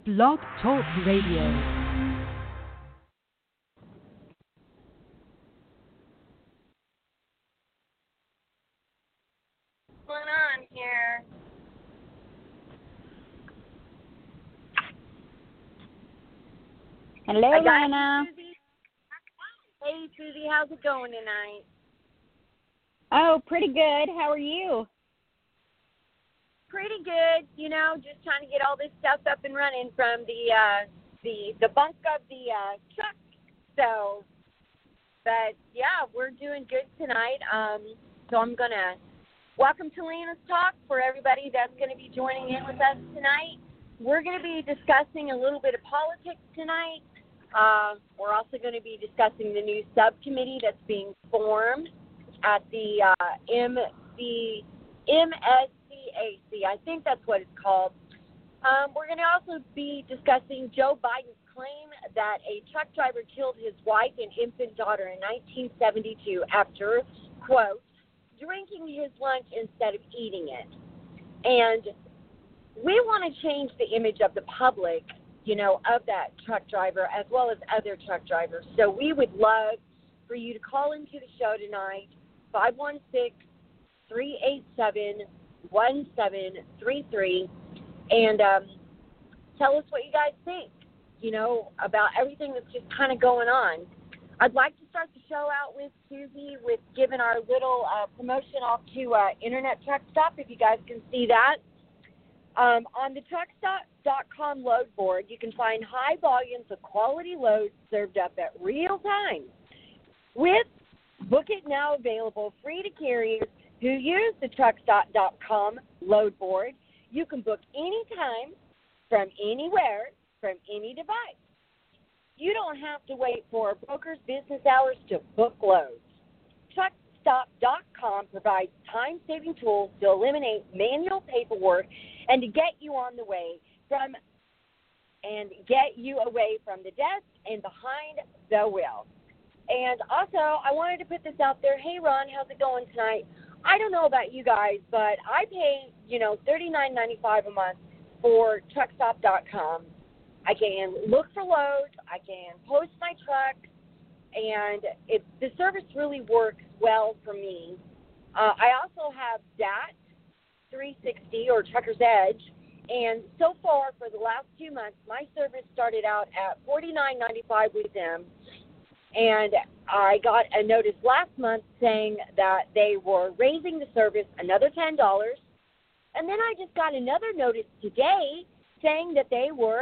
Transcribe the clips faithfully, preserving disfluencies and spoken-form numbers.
Blog Talk Radio. What's going on here? Hello, I got Lana. you, Susie. Hey, Susie, how's it going tonight? Oh, pretty good. How are you? Pretty good. You know, just trying to get all this stuff up and running from the uh, the the bunk of the uh, truck. So, but yeah, we're doing good tonight. Um, so I'm gonna welcome to Lana's Talk for everybody that's going to be joining in with us tonight. We're going to be discussing a little bit of politics tonight. Uh, we're also going to be discussing the new subcommittee that's being formed at the uh, M C M S C A C. I think that's what it's called. Um, we're going to also be discussing Joe Biden's claim that a truck driver killed his wife and infant daughter in nineteen seventy-two after, quote, drinking his lunch instead of eating it. And we want to change the image of the public, you know, of that truck driver as well as other truck drivers. So we would love for you to call into the show tonight, five one six, three eight seven, one seven three three, and um, tell us what you guys think, you know, about everything that's just kind of going on. I'd like to start the show out with Susie with giving our little uh, promotion off to uh, Internet Truck Stop, if you guys can see that. Um, on the truck stop dot com load board, you can find high volumes of quality loads served up at real time. With Book It Now available free to carriers who use the truck stop dot com load board, you can book anytime, from anywhere, from any device. You don't have to wait for a broker's business hours to book loads. truck stop dot com provides time-saving tools to eliminate manual paperwork and to get you on the way from and get you away from the desk and behind the wheel. And also, I wanted to put this out there. Hey, Ron, how's it going tonight? I don't know about you guys, but I pay, you know, thirty-nine ninety-five a month for truck stop dot com. I can look for loads. I can post my trucks. And it, the service really works well for me. Uh, I also have D A T three sixty or Trucker's Edge, and so far for the last two months, my service started out at forty-nine ninety-five with them, and I got a notice last month saying that they were raising the service another ten dollars, and then I just got another notice today saying that they were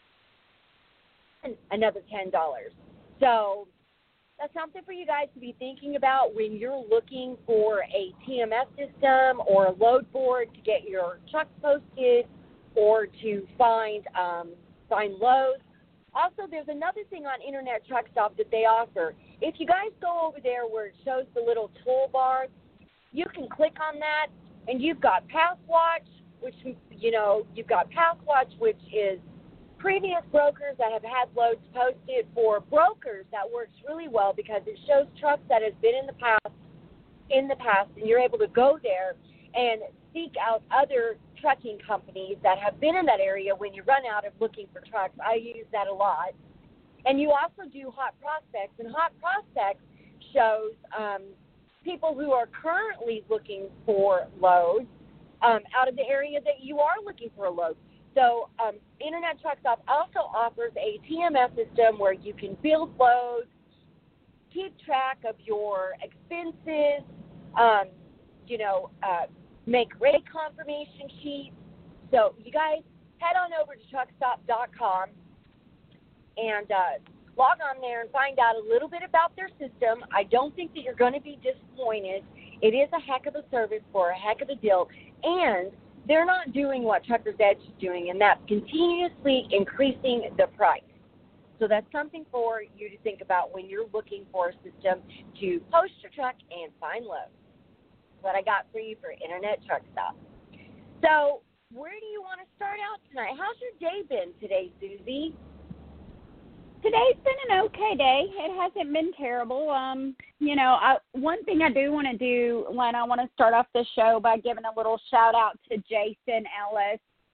another ten dollars. So that's something for you guys to be thinking about when you're looking for a T M S system or a load board to get your trucks posted or to find um, find loads. Also, there's another thing on Internet Truck Stop that they offer. If you guys go over there where it shows the little toolbar, you can click on that, and you've got Pass Watch, which, you know, you've got Pass Watch, which is previous brokers that have had loads posted. For brokers, that works really well because it shows trucks that have been in the past, in the past, and you're able to go there and seek out other trucking companies that have been in that area when you run out of looking for trucks. I use that a lot. And you also do Hot Prospects, and Hot Prospects shows um, people who are currently looking for loads um, out of the area that you are looking for a load. So um, Internet Truck Stop also offers a T M S system where you can build loads, keep track of your expenses, um, you know, uh, make rate confirmation sheets. So you guys head on over to truck stop dot com and uh, log on there and find out a little bit about their system. I don't think that you're going to be disappointed. It is a heck of a service for a heck of a deal, and they're not doing what Trucker's Edge is doing, and that's continuously increasing the price. So that's something for you to think about when you're looking for a system to post your truck and find loads. What I got for you for Internet Truck Stop. So where do you want to start out tonight? How's your day been today, Susie? Today's been an okay day. It hasn't been terrible. Um, you know, I, one thing I do want to do, Len, I want to start off the show by giving a little shout out to Jason Ellis.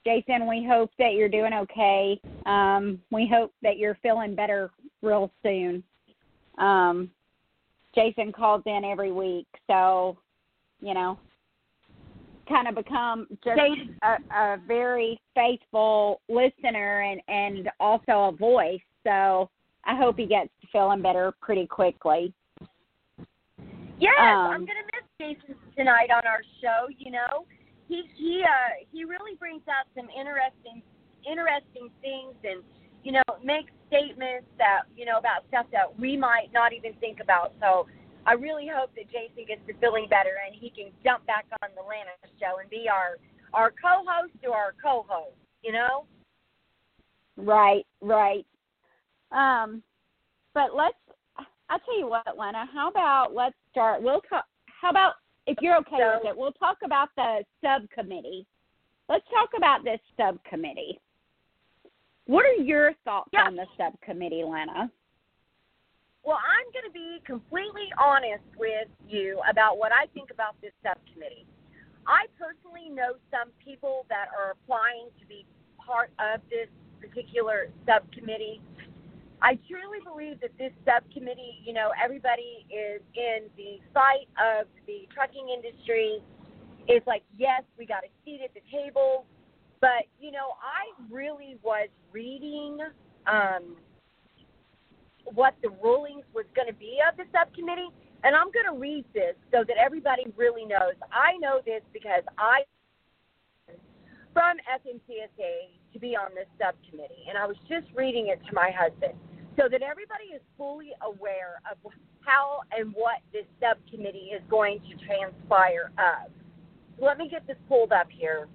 Jason, we hope that you're doing okay. Um, we hope that you're feeling better real soon. Um, Jason calls in every week, so, you know, kind of become just a, a very faithful listener and, and also a voice. So I hope he gets feeling better pretty quickly. Yes, um, I'm going to miss Jason tonight on our show, you know. He he uh, he really brings out some interesting interesting things and, you know, makes statements that, you know, about stuff that we might not even think about. So I really hope that Jason gets to feeling better and he can jump back on the Lana show and be our, our co-host or our co-host, you know? Right, right. Um, but let's, I'll tell you what, Lana, how about let's start, we'll talk, how about, if you're okay so, with it, we'll talk about the subcommittee. Let's talk about this subcommittee. What are your thoughts yeah. on the subcommittee, Lana? Well, I'm going to be completely honest with you about what I think about this subcommittee. I personally know some people that are applying to be part of this particular subcommittee. I truly believe that this subcommittee, you know, everybody is in the fight of the trucking industry. It's like, yes, we got a seat at the table. But, you know, I really was reading um, what the rulings was going to be of the subcommittee, and I'm going to read this so that everybody really knows. I know this because I from F M C S A to be on this subcommittee, and I was just reading it to my husband so that everybody is fully aware of how and what this subcommittee is going to transpire of. Let me get this pulled up here.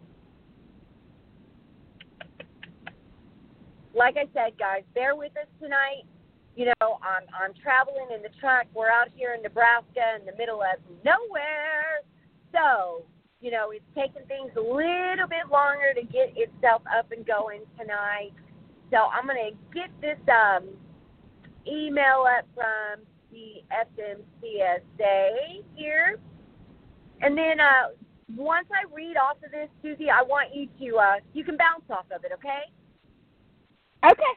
Like I said, guys, bear with us tonight. You know, I'm I'm traveling in the truck. We're out here in Nebraska in the middle of nowhere. So, you know, it's taking things a little bit longer to get itself up and going tonight. So I'm going to get this um, email up from the F M C S A here. And then uh, once I read off of this, Susie, I want you to, uh, you can bounce off of it, okay? Okay.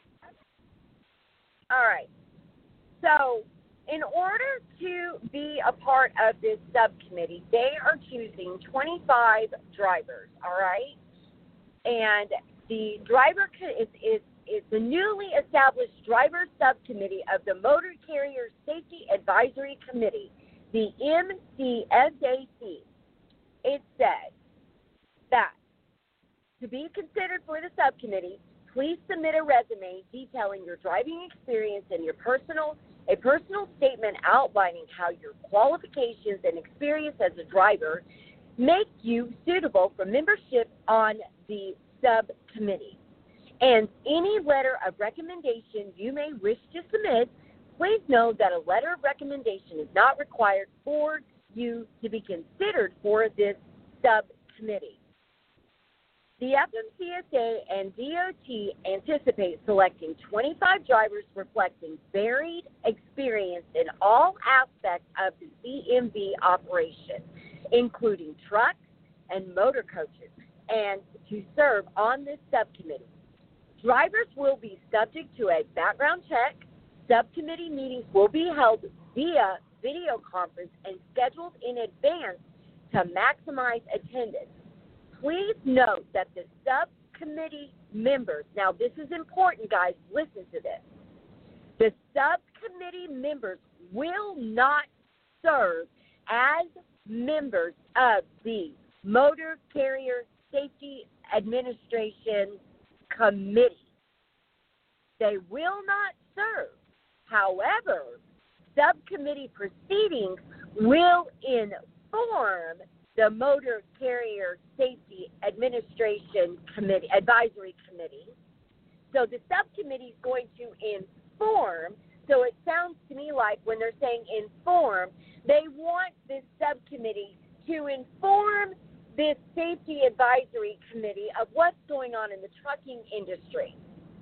All right. So in order to be a part of this subcommittee, they are choosing twenty-five drivers, all right? And the driver is, is, is the newly established driver subcommittee of the Motor Carrier Safety Advisory Committee, the M C S A C. It says that to be considered for the subcommittee, please submit a resume detailing your driving experience and your personal a personal statement outlining how your qualifications and experience as a driver make you suitable for membership on the subcommittee. And any letter of recommendation you may wish to submit, please know that a letter of recommendation is not required for you to be considered for this subcommittee. The F M C S A and D O T anticipate selecting twenty-five drivers reflecting varied experience in all aspects of the C M V operation, including trucks and motor coaches, and to serve on this subcommittee. Drivers will be subject to a background check. Subcommittee meetings will be held via video conference and scheduled in advance to maximize attendance. Please note that the subcommittee members, now this is important, guys, listen to this. The subcommittee members will not serve as members of the Motor Carrier Safety Administration Committee. They will not serve. However, subcommittee proceedings will inform the Motor Carrier Safety Administration Committee, Advisory Committee. So the subcommittee is going to inform. So it sounds to me like when they're saying inform, they want this subcommittee to inform this Safety Advisory Committee of what's going on in the trucking industry.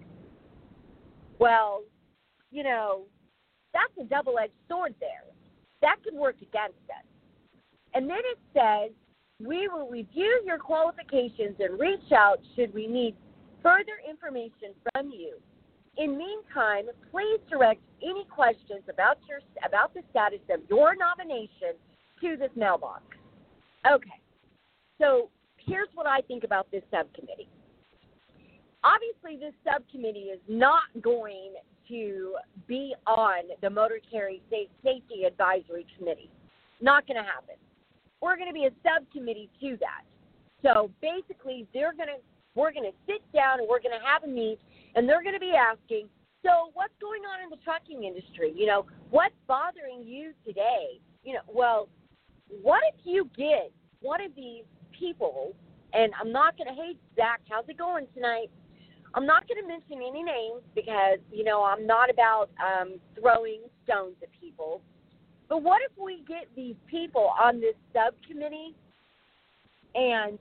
Well, you know, that's a double-edged sword there. That could work against us. And then it says We will review your qualifications and reach out should we need further information from you. In meantime, please direct any questions about your about the status of your nomination to this mailbox. Okay, so here's what I think about this subcommittee. Obviously, this subcommittee is not going to be on the Motor Carrier Safety Advisory Committee. Not going to happen. We're going to be a subcommittee to that. So basically, they're going to we're going to sit down and we're going to have a meet, and they're going to be asking, so what's going on in the trucking industry? You know, what's bothering you today? You know, well, what if you get one of these people, and I'm not going to, hey, Zach, how's it going tonight? I'm not going to mention any names because, you know, I'm not about um, throwing stones at people. But what if we get these people on this subcommittee and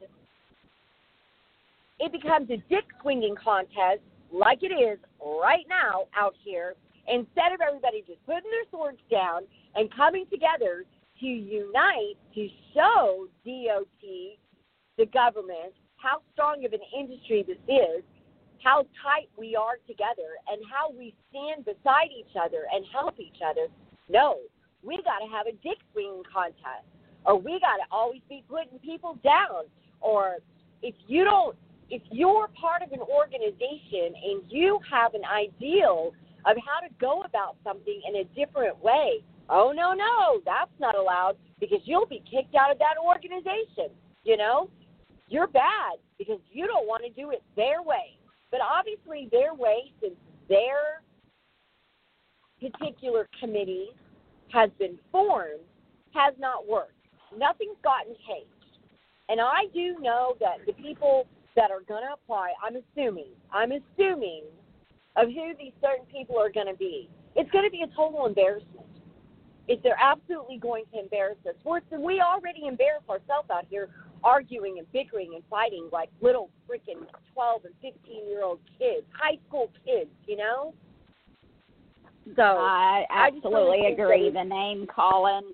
it becomes a dick swinging contest like it is right now out here, instead of everybody just putting their swords down and coming together to unite to show D O T, the government, how strong of an industry this is, how tight we are together, and how we stand beside each other and help each other. No, we got to have a dick swinging contest, or we got to always be putting people down. Or if you don't, if you're part of an organization and you have an ideal of how to go about something in a different way, oh, no, no, that's not allowed because you'll be kicked out of that organization, you know? You're bad because you don't want to do it their way. But obviously their way, since their particular committee has been formed, has not worked. Nothing's gotten changed. And I do know that the people that are going to apply, I'm assuming, I'm assuming of who these certain people are going to be. It's going to be a total embarrassment. If they're absolutely going to embarrass us. Worse than we already embarrass ourselves out here arguing and bickering and fighting like little freaking twelve and fifteen-year-old kids, high school kids, you know? So I absolutely I agree. The name calling,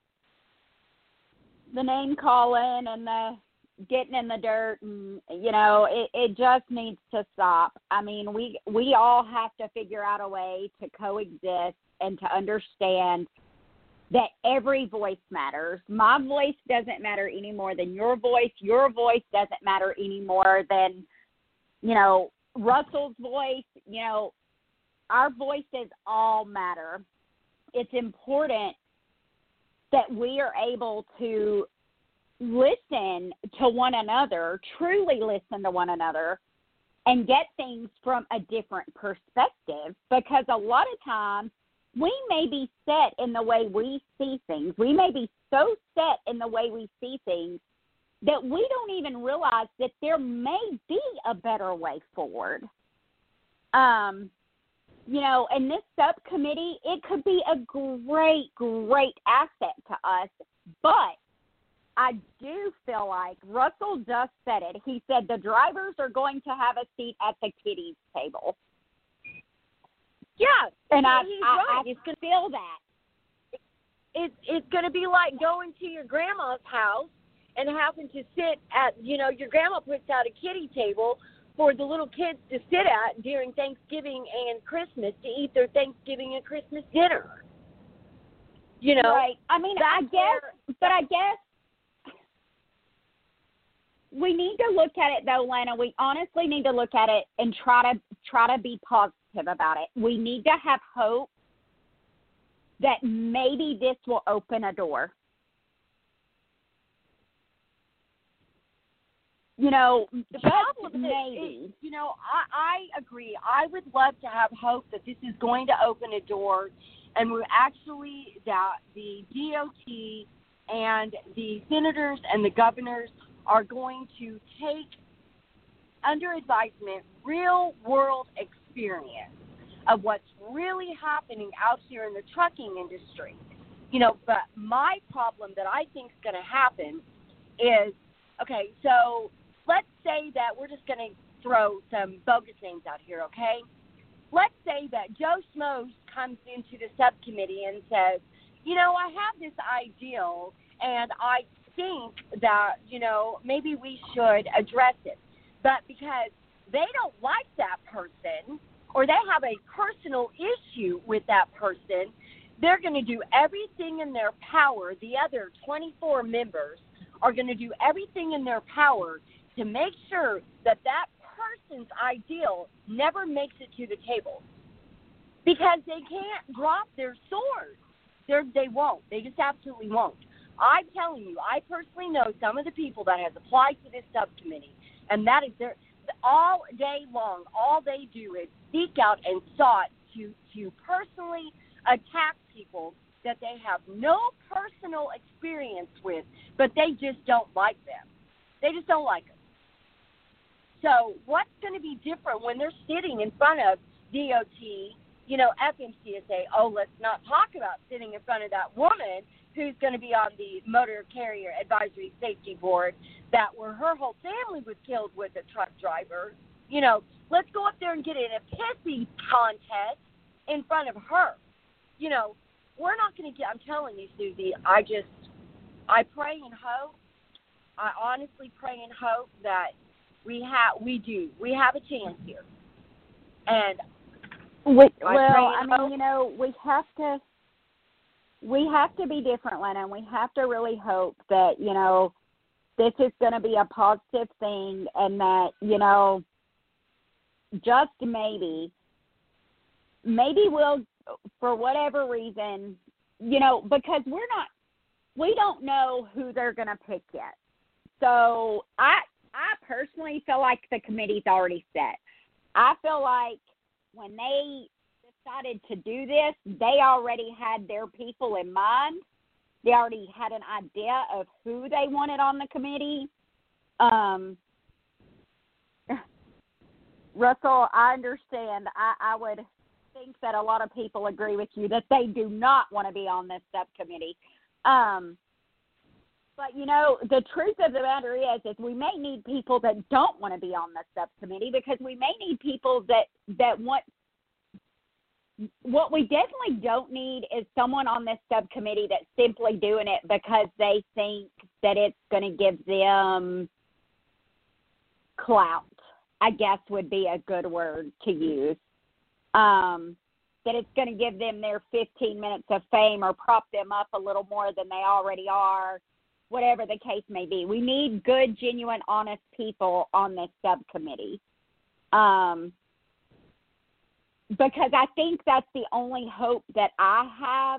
the name calling and the getting in the dirt, and you know, it, it just needs to stop. I mean, we we all have to figure out a way to coexist and to understand that every voice matters. My voice doesn't matter any more than your voice. Your voice doesn't matter any more than, you know, Russell's voice. You know, our voices all matter. It's important that we are able to listen to one another, truly listen to one another, and get things from a different perspective, because a lot of times we may be set in the way we see things. We may be so set in the way we see things that we don't even realize that there may be a better way forward. Um, you know, and this subcommittee, it could be a great, great asset to us, but I do feel like Russell just said it. He said the drivers are going to have a seat at the kiddies' table. Yeah, and I, he's I, right. I It's gonna feel that. It's it's going to be like going to your grandma's house and having to sit at, you know, your grandma puts out a kiddie table for the little kids to sit at during Thanksgiving and Christmas to eat their Thanksgiving and Christmas dinner. You know, right? I mean, I guess, where, but I guess we need to look at it though, Lana. We honestly need to look at it and try to try to be positive about it. We need to have hope that maybe this will open a door. You know, the just problem maybe. Is, you know, I, I agree. I would love to have hope that this is going to open a door, and we're actually that the D O T and the senators and the governors are going to take under advisement real world experience of what's really happening out here in the trucking industry. You know, but my problem that I think is going to happen is, okay, so let's say that we're just going to throw some bogus names out here, okay? Let's say that Joe Schmoes comes into the subcommittee and says, you know, I have this ideal, and I think that, you know, maybe we should address it. But because they don't like that person or they have a personal issue with that person, they're going to do everything in their power. The other twenty-four members are going to do everything in their power to make sure that that person's ideal never makes it to the table. Because they can't drop their sword. They're, they won't. They just absolutely won't. I'm telling you, I personally know some of the people that has applied to this subcommittee, and that is their all day long, all they do is seek out and sought to, to personally attack people that they have no personal experience with, but they just don't like them. They just don't like them. So what's going to be different when they're sitting in front of D O T, you know, F M C S A, oh, let's not talk about sitting in front of that woman who's going to be on the Motor Carrier Advisory Safety Board that where her whole family was killed with a truck driver. You know, let's go up there and get in a pissy contest in front of her. You know, we're not going to get, I'm telling you, Susie, I just, I pray and hope, I honestly pray and hope that we have, we do, we have a chance here. And We, well, I mean, you know, we have to, we have to be different, Lena, and we have to really hope that, you know, this is going to be a positive thing and that, you know, just maybe, maybe we'll, for whatever reason, you know, because we're not, we don't know who they're going to pick yet. So I, I personally feel like the committee's already set. I feel like when they decided to do this, they already had their people in mind. They already had an idea of who they wanted on the committee. Um, Russell, I understand. I, I would think that a lot of people agree with you that they do not want to be on this subcommittee. Um, but, you know, the truth of the matter is, is we may need people that don't want to be on the subcommittee because we may need people that, that want – what we definitely don't need is someone on this subcommittee that's simply doing it because they think that it's going to give them clout, I guess would be a good word to use. Um, that it's going to give them their fifteen minutes of fame or prop them up a little more than they already are, whatever the case may be. We need good, genuine, honest people on this subcommittee. Um, because I think that's the only hope that I have.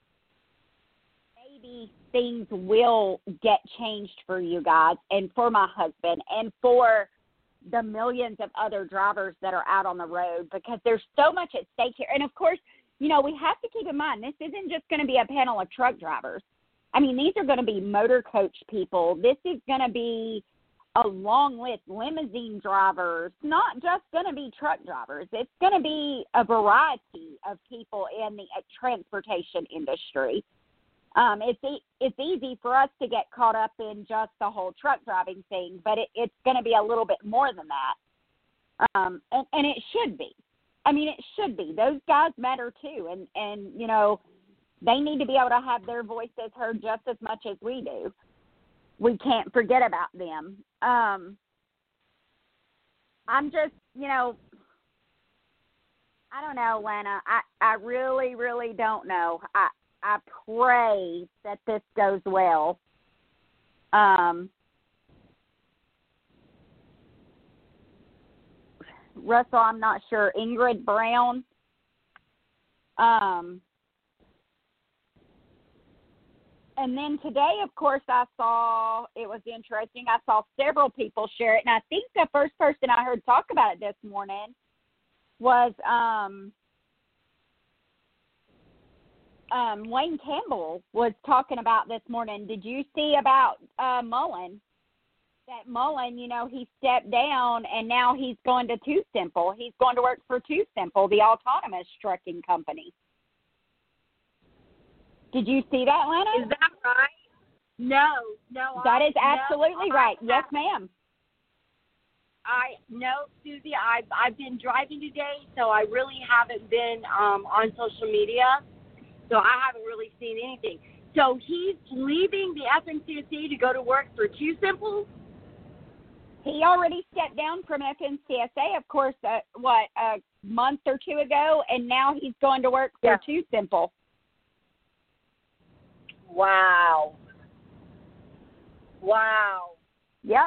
Maybe things will get changed for you guys and for my husband and for the millions of other drivers that are out on the road because there's so much at stake here. And, of course, you know, we have to keep in mind this isn't just going to be a panel of truck drivers. I mean, these are going to be motor coach people. This is going to be a long list, limousine drivers, not just going to be truck drivers. It's going to be a variety of people in the transportation industry. Um, it's e- it's easy for us to get caught up in just the whole truck driving thing, but it, it's going to be a little bit more than that. Um, and, and it should be. I mean, it should be. Those guys matter too. And, and, you know, they need to be able to have their voices heard just as much as we do. We can't forget about them. Um, I'm just, you know, I don't know, Lena. I, I really, really don't know. I I pray that this goes well. Um, Russell, I'm not sure. Ingrid Brown. Um, And then today, of course, I saw, it was interesting, I saw several people share it. And I think the first person I heard talk about it this morning was um, um, Wayne Campbell was talking about this morning. Did you see about uh, Mullen? That Mullen, you know, he stepped down and now he's going to Two Simple. He's going to work for Two Simple, the autonomous trucking company. Did you see that, Lena? Is that right? No, no. That I, is absolutely no, right. I, yes, ma'am. I no, Susie. I've I've been driving today, so I really haven't been um, on social media. So I haven't really seen anything. So he's leaving the F M C S A to go to work for Too Simple? He already stepped down from F M C S A, of course, uh, what, a month or two ago, and now he's going to work for Yeah. Too Simple. Wow. Wow. Yep.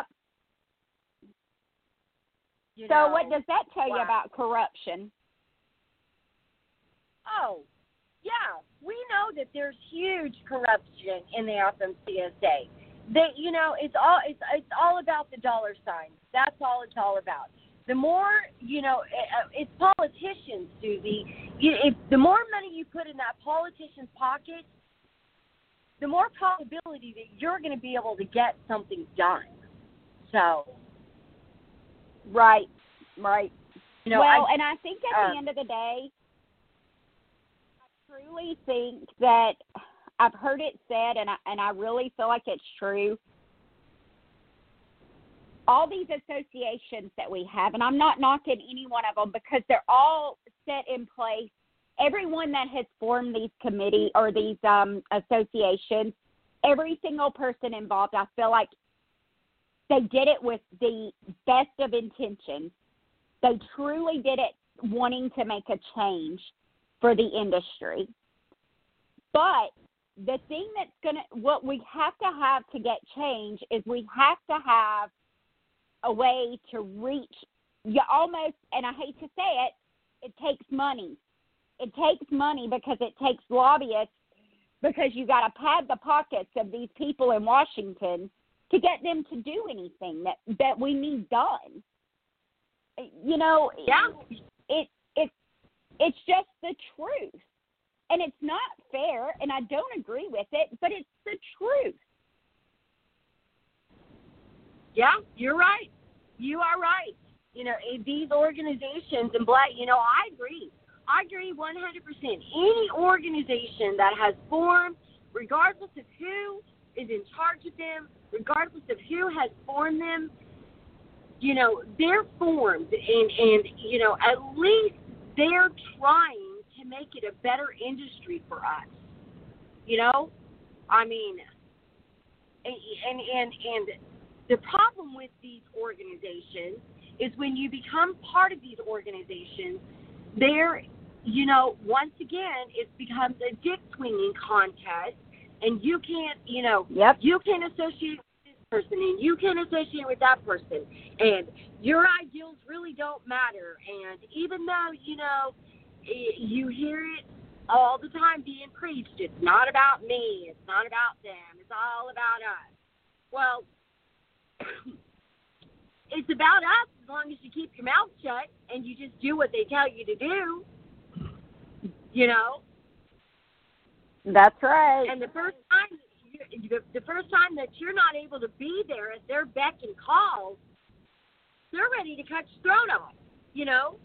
You So know, what does that tell wow. you about corruption? Oh, yeah. We know that there's huge corruption in the F M C S A. They, you know, it's all it's it's all about the dollar sign. That's all it's all about. The more, you know, it's politicians, Susie. You, if the more money you put in that politician's pocket, the more probability that you're going to be able to get something done. So, Right, right. you know, well, I, and I think at um, the end of the day, I truly think that I've heard it said, and I, and I really feel like it's true. All these associations that we have, and I'm not knocking any one of them because they're all set in place. Everyone that has formed these committee or these um, associations, every single person involved, I feel like they did it with the best of intentions. They truly did it wanting to make a change for the industry. But the thing that's going to, what we have to have to get change is we have to have a way to reach, you almost, and I hate to say it, it takes money. It takes money because it takes lobbyists, because you got to pad the pockets of these people in Washington to get them to do anything that, that we need done. You know, yeah. it it it's just the truth. And it's not fair, and I don't agree with it, but it's the truth. Yeah, you're right. You are right. You know, these organizations, and black, you know, I agree. I agree one hundred percent. Any organization that has formed, regardless of who is in charge of them, regardless of who has formed them, you know, they're formed, and, and you know, at least they're trying to make it a better industry for us. You know? I mean, and, and, and, and the problem with these organizations is when you become part of these organizations, they're, you know, once again, it becomes a dick swinging contest, and you can't, you know, yep. you can associate with this person, and you can associate with that person, and your ideals really don't matter. And even though, you know, you hear it all the time being preached, it's not about me, it's not about them, it's all about us. Well, it's about us as long as you keep your mouth shut and you just do what they tell you to do, you know. That's right. And the first time, you, the first time that you're not able to be there at their beck and call, they're ready to cut your throat off, you know.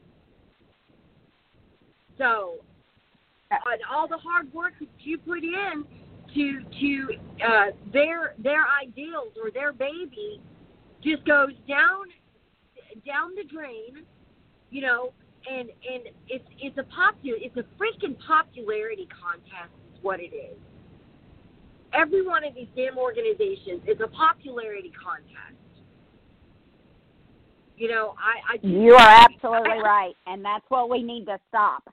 So, uh, all the hard work that you put in to to uh, their their ideals or their baby just goes down down the drain, you know. And and it's it's a popular it's a freaking popularity contest is what it is. Every one of these damn organizations is a popularity contest. You know, I, I just, you are absolutely I, right, and that's what we need to stop.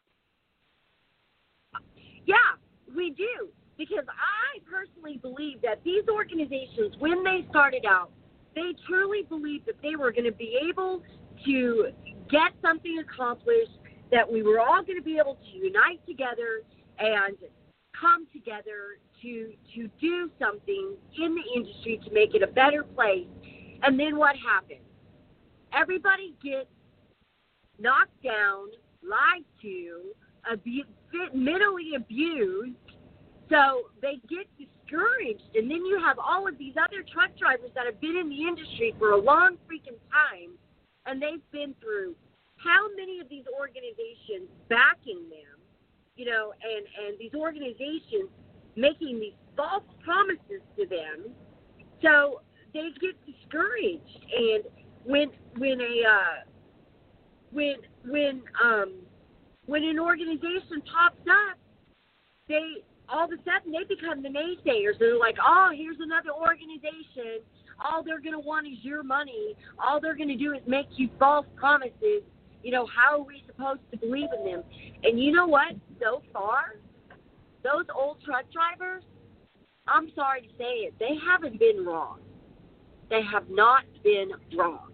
Yeah, we do, because I personally believe that these organizations, when they started out, they truly believed that they were going to be able to get something accomplished, that we were all going to be able to unite together and come together to to do something in the industry to make it a better place. And then what happens? Everybody gets knocked down, lied to, abu- mentally abused, so they get discouraged. And then you have all of these other truck drivers that have been in the industry for a long freaking time, and they've been through how many of these organizations backing them, you know, and, and these organizations making these false promises to them, so they get discouraged. And when when a uh, when when um when an organization pops up, they all of a sudden they become the naysayers. They're like, oh, here's another organization. All they're going to want is your money. All they're going to do is make you false promises. You know, how are we supposed to believe in them? And you know what? So far, those old truck drivers, I'm sorry to say it, they haven't been wrong. They have not been wrong.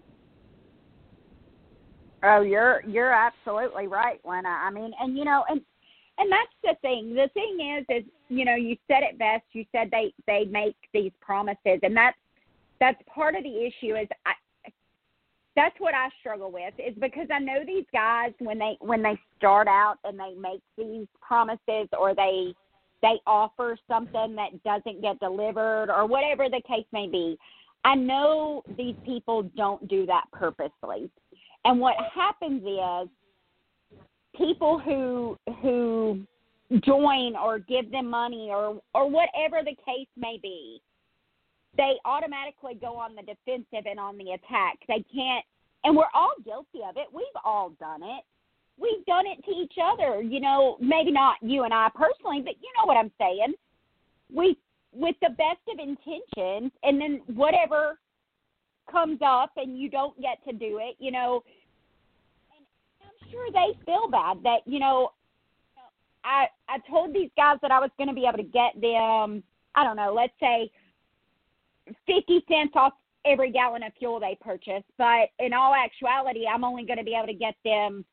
Oh, you're you're absolutely right, Lena. I mean, and you know, and and that's the thing. The thing is, is you know, you said it best. You said they they make these promises, and that's that's part of the issue. Is I, that's what I struggle with. Is because I know these guys when they when they start out and they make these promises or they they offer something that doesn't get delivered or whatever the case may be. I know these people don't do that purposely. And what happens is people who who join or give them money or, or whatever the case may be, they automatically go on the defensive and on the attack. They can't, and we're all guilty of it. We've all done it. We've done it to each other. You know, maybe not you and I personally, but you know what I'm saying. We, with the best of intentions, and then whatever comes up and you don't get to do it, you know, and I'm sure they feel bad that, you know, I I told these guys that I was going to be able to get them, I don't know, let's say fifty cents off every gallon of fuel they purchase, but in all actuality, I'm only going to be able to get them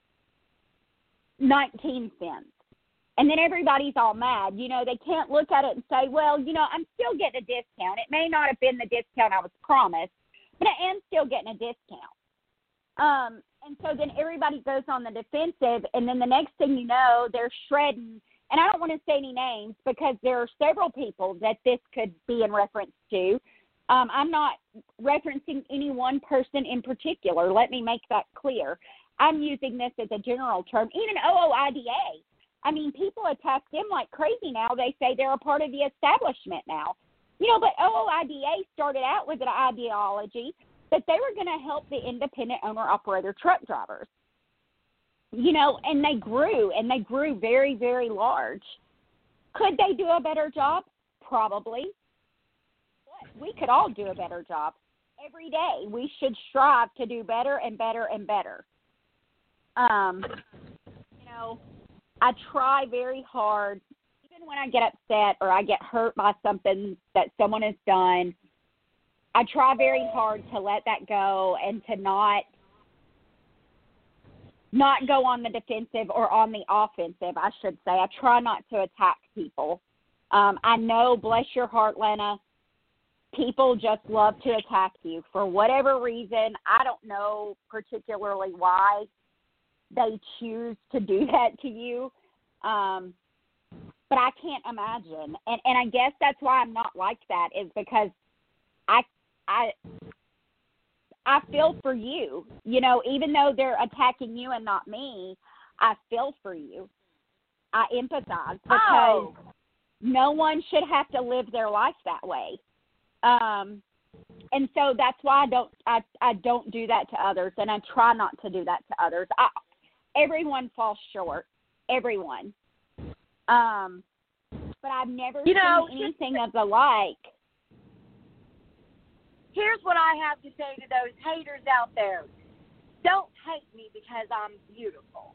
nineteen cents. And then everybody's all mad. You know, they can't look at it and say, well, you know, I'm still getting a discount. It may not have been the discount I was promised, but I am still getting a discount. Um, and so then everybody goes on the defensive, and then the next thing you know, they're shredding. And I don't want to say any names because there are several people that this could be in reference to. Um, I'm not referencing any one person in particular. Let me make that clear. I'm using this as a general term. Even O O I D A. I mean, people attack them like crazy now. They say they're a part of the establishment now. You know, but O O I D A started out with an ideology that they were going to help the independent owner-operator truck drivers. You know, and they grew, and they grew very, very large. Could they do a better job? Probably. But we could all do a better job. Every day we should strive to do better and better and better. Um, you know, I try very hard, even when I get upset or I get hurt by something that someone has done, I try very hard to let that go and to not not go on the defensive or on the offensive, I should say. I try not to attack people. Um, I know, bless your heart, Lena, people just love to attack you for whatever reason. I don't know particularly why they choose to do that to you. Um, but I can't imagine. And, and I guess that's why I'm not like that is because I, I, I feel for you. You know, even though they're attacking you and not me, I feel for you. I empathize because Oh. no one should have to live their life that way. Um, and so that's why I don't, I, I don't do that to others, and I try not to do that to others. I, everyone falls short, everyone. Um, but I've never You know, seen anything of the like. Here's what I have to say to those haters out there. Don't hate me because I'm beautiful.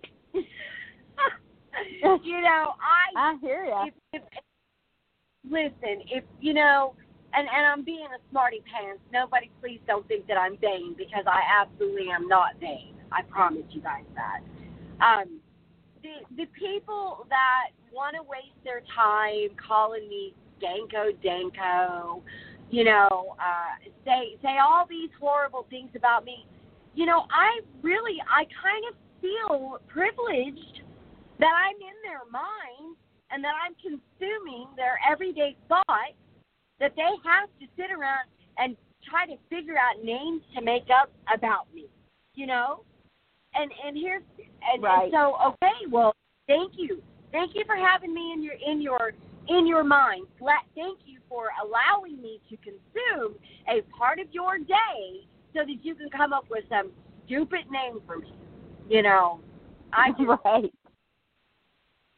You know, I, I hear you. if, if, listen, if, you know, and, and I'm being a smarty pants. Nobody please don't think that I'm vain because I absolutely am not vain. I promise you guys that. Um, the, the people that want to waste their time calling me Danko Danko, you know, uh, say say all these horrible things about me. You know, I really, I kind of feel privileged that I'm in their mind and that I'm consuming their everyday thoughts, that they have to sit around and try to figure out names to make up about me, you know? And and here's and, right. and so okay, well, thank you. Thank you for having me in your in your in your mind. Thank you for allowing me to consume a part of your day so that you can come up with some stupid name for me. You know, I just, right.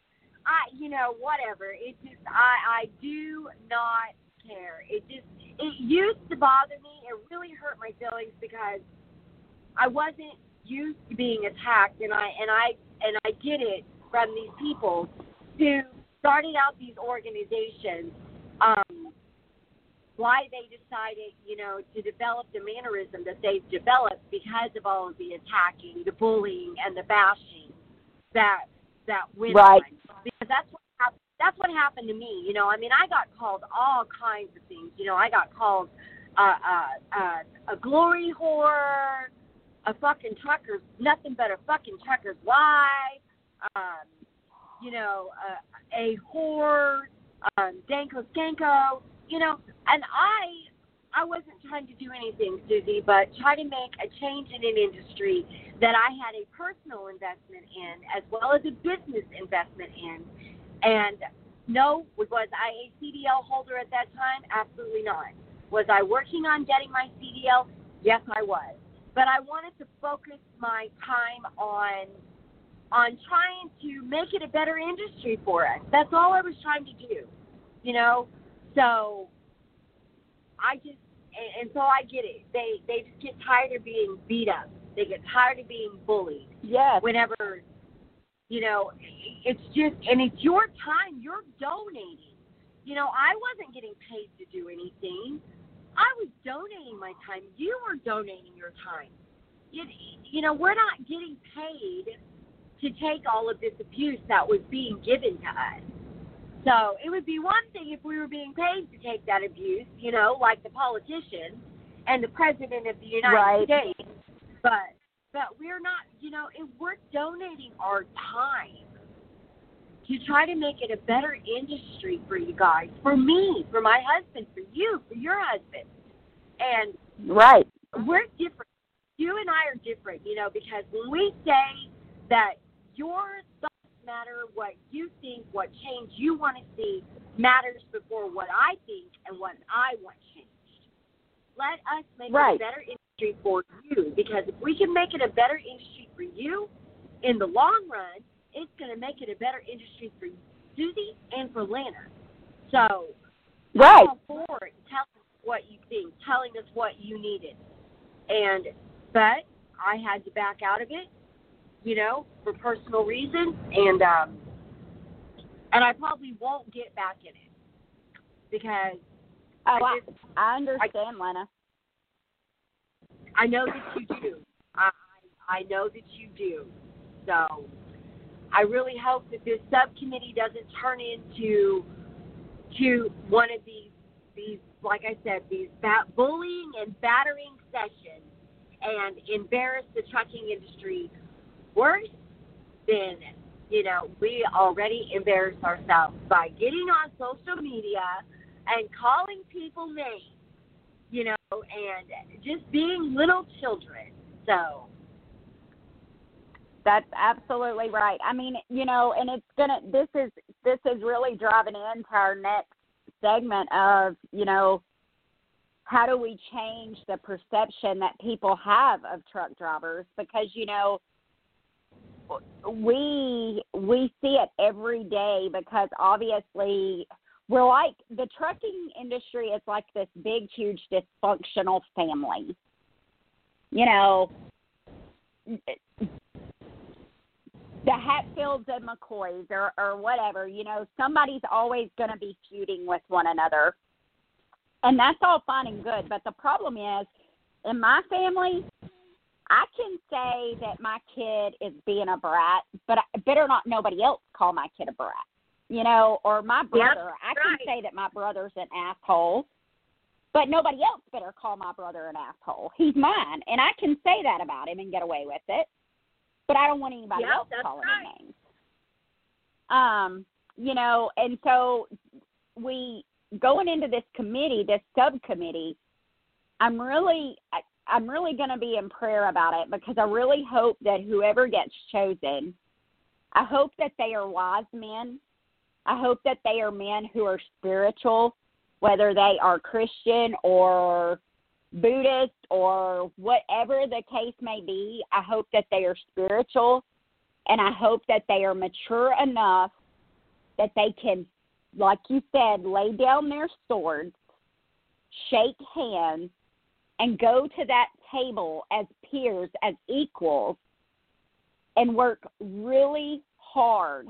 I, you know, whatever. It just, I, I do not care. It just, it used to bother me. It really hurt my feelings because I wasn't used to being attacked, and I, and I, and I get it from these people who started out these organizations. Um, why they decided, you know, to develop the mannerism that they've developed because of all of the attacking, the bullying, and the bashing that that went right. on. Because that's what happened. That's what happened to me. You know, I mean, I got called all kinds of things. You know, I got called uh, uh, uh, a glory whore, a fucking trucker's nothing but a fucking trucker's wife. Um, you know, uh, a whore, um, danko skanko. You know, and I I wasn't trying to do anything, Susie, but try to make a change in an industry that I had a personal investment in as well as a business investment in. And no, was I a C D L holder at that time? Absolutely not. Was I working on getting my C D L? Yes, I was. But I wanted to focus my time on on trying to make it a better industry for us. That's all I was trying to do, you know. So I just, and, and so I get it. They they just get tired of being beat up. They get tired of being bullied. Yes. Whenever, you know, it's just, and it's your time. You're donating. You know, I wasn't getting paid to do anything. I was donating my time. You were donating your time. You, you know, we're not getting paid to take all of this abuse that was being given to us. So it would be one thing if we were being paid to take that abuse, you know, like the politicians and the president of the United right. States. But but we're not, you know, if we're donating our time to try to make it a better industry for you guys, for me, for my husband, for you, for your husband. And right. we're different. You and I are different, you know, because when we say that your thoughts matter, what you think, what change you want to see matters before what I think and what I want changed. Let us make right. it a better industry for you, because if we can make it a better industry for you, in the long run, it's going to make it a better industry for Susie and for Lana. So, right. I'm all for it. Tell us what you think, telling us what you needed. And, but I had to back out of it, you know, for personal reasons, and um, and I probably won't get back in it because oh, I, just, I, I understand, I, Lena. I know that you do. I I know that you do. So I really hope that this subcommittee doesn't turn into to one of these these like I said these bat, bullying and battering sessions and embarrass the trucking industry worse than, you know, we already embarrassed ourselves by getting on social media and calling people names, you know, and just being little children. So that's absolutely right. I mean, you know, and it's gonna. This is this is really driving into our next segment of, you know, how do we change the perception that people have of truck drivers? Because, you know, we we see it every day, because obviously we're like, the trucking industry is like this big, huge, dysfunctional family. You know, the Hatfields and McCoys or, or whatever, you know, somebody's always going to be feuding with one another. And that's all fine and good. But the problem is, in my family, I can say that my kid is being a brat, but I better not nobody else call my kid a brat, you know, or my brother. Yep, I can right. say that my brother's an asshole, but nobody else better call my brother an asshole. He's mine, and I can say that about him and get away with it, but I don't want anybody yep, else calling right. him names. Um, you know, and so we, going into this committee, this subcommittee, I'm really... I, I'm really going to be in prayer about it, because I really hope that whoever gets chosen, I hope that they are wise men. I hope that they are men who are spiritual, whether they are Christian or Buddhist or whatever the case may be. I hope that they are spiritual, and I hope that they are mature enough that they can, like you said, lay down their swords, shake hands, and go to that table as peers, as equals, and work really hard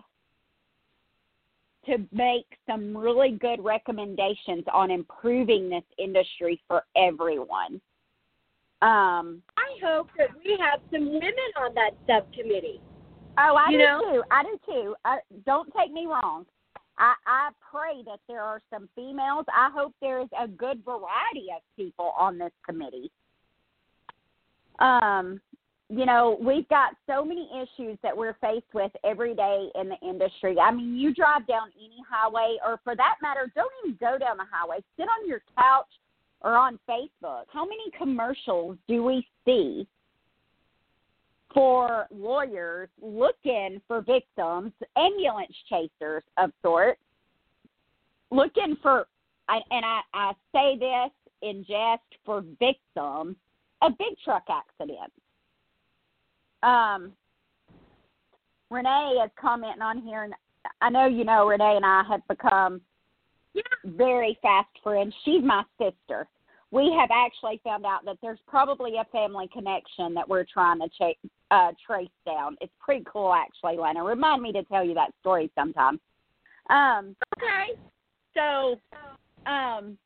to make some really good recommendations on improving this industry for everyone. Um, I hope that we have some women on that subcommittee. Oh, I you do know? too. I do too. I, don't take me wrong. I, I pray that there are some females. I hope there is a good variety of people on this committee. Um, you know, we've got so many issues that we're faced with every day in the industry. I mean, you drive down any highway, or for that matter, don't even go down the highway. Sit on your couch or on Facebook. How many commercials do we see for lawyers looking for victims, ambulance chasers of sorts, looking for, and I, I say this in jest, for victims of big truck accidents? Um, Renee is commenting on here, and I know you know Renee and I have become yeah. very fast friends. She's my sister. We have actually found out that there's probably a family connection that we're trying to ch- uh, trace down. It's pretty cool, actually, Lena. Remind me to tell you that story sometime. Um, okay. So, um,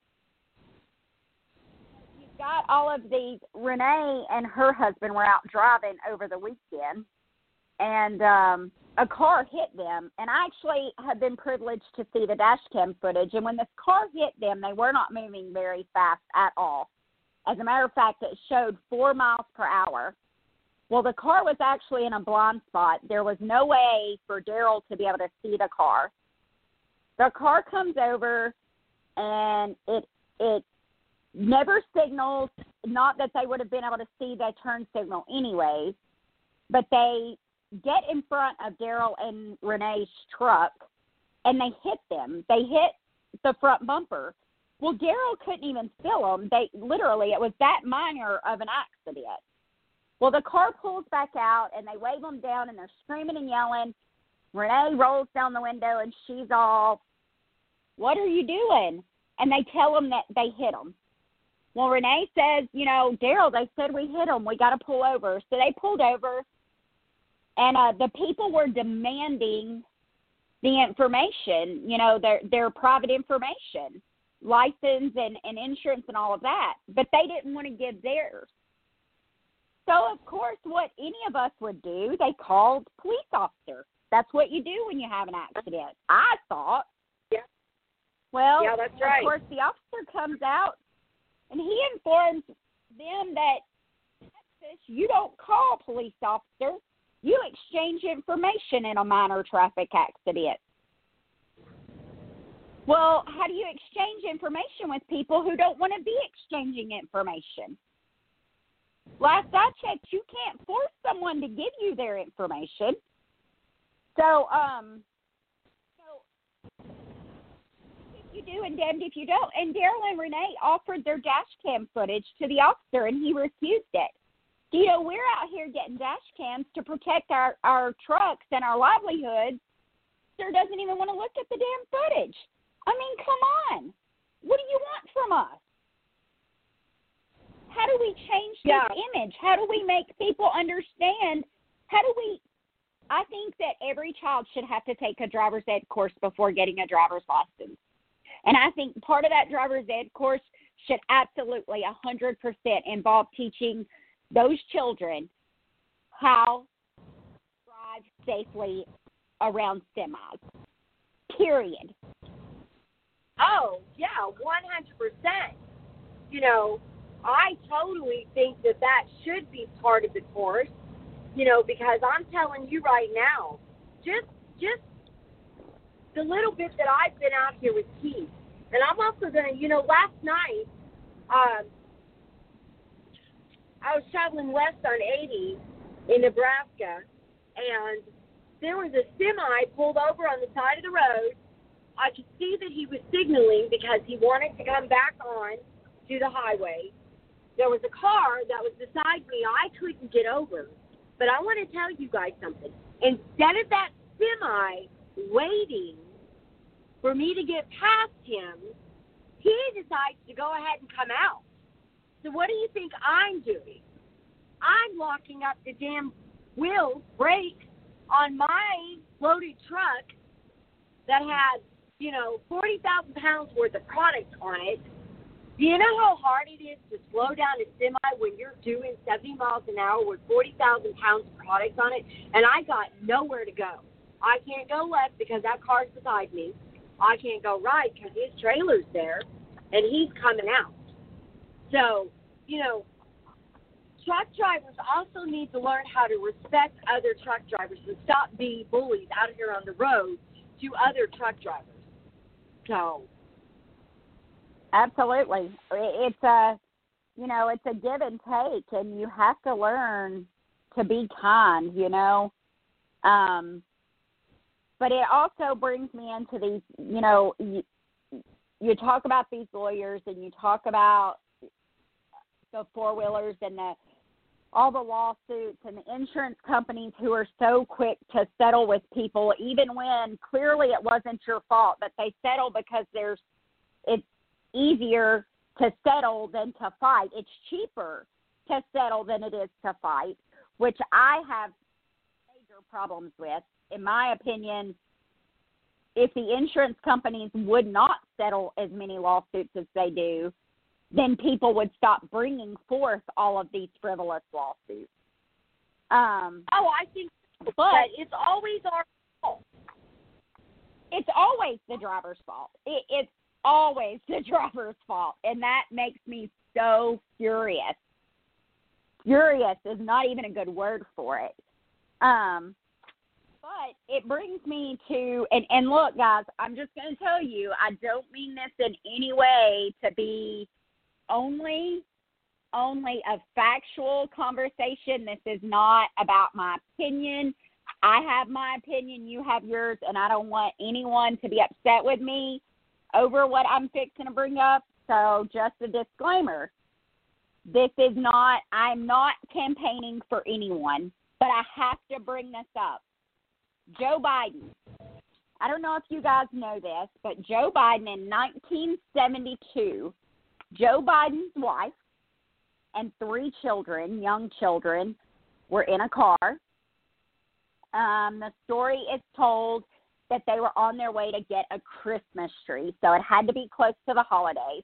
you've got all of these. Renee and her husband were out driving over the weekend, and um, a car hit them. And I actually have been privileged to see the dash cam footage. And when this car hit them, they were not moving very fast at all. As a matter of fact, it showed four miles per hour. Well, the car was actually in a blind spot. There was no way for Daryl to be able to see the car. The car comes over, and it it never signals, not that they would have been able to see the turn signal anyways, but they get in front of Daryl and Renee's truck, and they hit them. They hit the front bumper. Well, Daryl couldn't even feel them. They literally, it was that minor of an accident. Well, the car pulls back out, and they wave them down, and they're screaming and yelling. Renee rolls down the window, and she's all, "What are you doing?" And they tell them that they hit them. Well, Renee says, you know, Daryl, they said we hit them. We got to pull over. So they pulled over, and uh, the people were demanding the information, you know, their their private information, license and, and insurance and all of that. But they didn't want to give theirs. So, of course, what any of us would do, they called police officer. That's what you do when you have an accident, I thought. Yeah. Well, yeah, that's right. Of course, the officer comes out, and he informs them that Texas, you don't call police officer. You exchange information in a minor traffic accident. Well, how do you exchange information with people who don't want to be exchanging information? Last I checked, you can't force someone to give you their information. So, um, so if you do and damned if you don't. And Daryl and Renee offered their dash cam footage to the officer, and he refused it. You know, we're out here getting dash cams to protect our, our trucks and our livelihoods. Sir doesn't even want to look at the damn footage. I mean, come on. What do you want from us? How do we change this yeah. image? How do we make people understand? How do we – I think that every child should have to take a driver's ed course before getting a driver's license. And I think part of that driver's ed course should absolutely one hundred percent involve teaching those children how to drive safely around semis, period. Oh, yeah, one hundred percent. You know, I totally think that that should be part of the course, you know, because I'm telling you right now, just just the little bit that I've been out here with Keith, and I'm also going to, you know, last night, um, I was traveling west on eighty in Nebraska, and there was a semi pulled over on the side of the road. I could see that he was signaling because he wanted to come back on to the highway. There was a car that was beside me. I couldn't get over. But I want to tell you guys something. Instead of that semi waiting for me to get past him, he decides to go ahead and come out. So what do you think I'm doing? I'm locking up the damn wheel brakes on my loaded truck that has, you know, forty thousand pounds worth of product on it. Do you know how hard it is to slow down a semi when you're doing seventy miles an hour with forty thousand pounds of product on it? And I got nowhere to go. I can't go left because that car's beside me. I can't go right because his trailer's there, and he's coming out. So, you know, truck drivers also need to learn how to respect other truck drivers and stop being bullies out here on the road to other truck drivers. So, absolutely, it's a, you know, it's a give and take, and you have to learn to be kind, you know. Um, but it also brings me into these, you know, you, you talk about these lawyers and you talk about the four-wheelers and the all the lawsuits and the insurance companies who are so quick to settle with people, even when clearly it wasn't your fault, but they settle because there's it's easier to settle than to fight. It's cheaper to settle than it is to fight, which I have major problems with. In my opinion, if the insurance companies would not settle as many lawsuits as they do, then people would stop bringing forth all of these frivolous lawsuits. Um, oh, I think but that it's always our fault. It's always the driver's fault. It, it's always the driver's fault, and that makes me so furious. Furious is not even a good word for it. Um, but it brings me to, and, and look, guys, I'm just going to tell you, I don't mean this in any way to be only only a factual conversation. This is not about my opinion. I have my opinion, you have yours, and I don't want anyone to be upset with me over what I'm fixing to bring up. So just a disclaimer. This is not, I'm not campaigning for anyone, but I have to bring this up. Joe Biden. I don't know if you guys know this, but Joe Biden in nineteen seventy-two, Joe Biden's wife and three children, young children, were in a car. Um, the story is told that they were on their way to get a Christmas tree, so it had to be close to the holidays.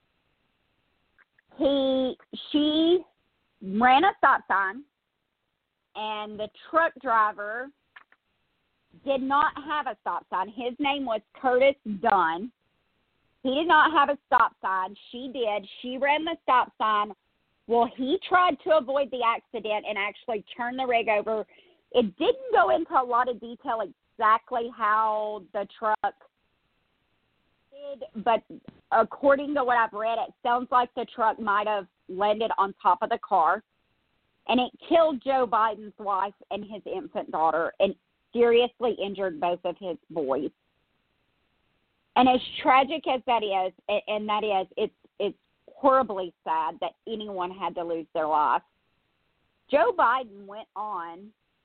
He, she ran a stop sign, and the truck driver did not have a stop sign. His name was Curtis Dunn. He did not have a stop sign. She did. She ran the stop sign. Well, he tried to avoid the accident and actually turned the rig over. It didn't go into a lot of detail exactly how the truck did, but according to what I've read, it sounds like the truck might have landed on top of the car, and it killed Joe Biden's wife and his infant daughter and seriously injured both of his boys. And as tragic as that is, and that is, it's it's horribly sad that anyone had to lose their life. Joe Biden went on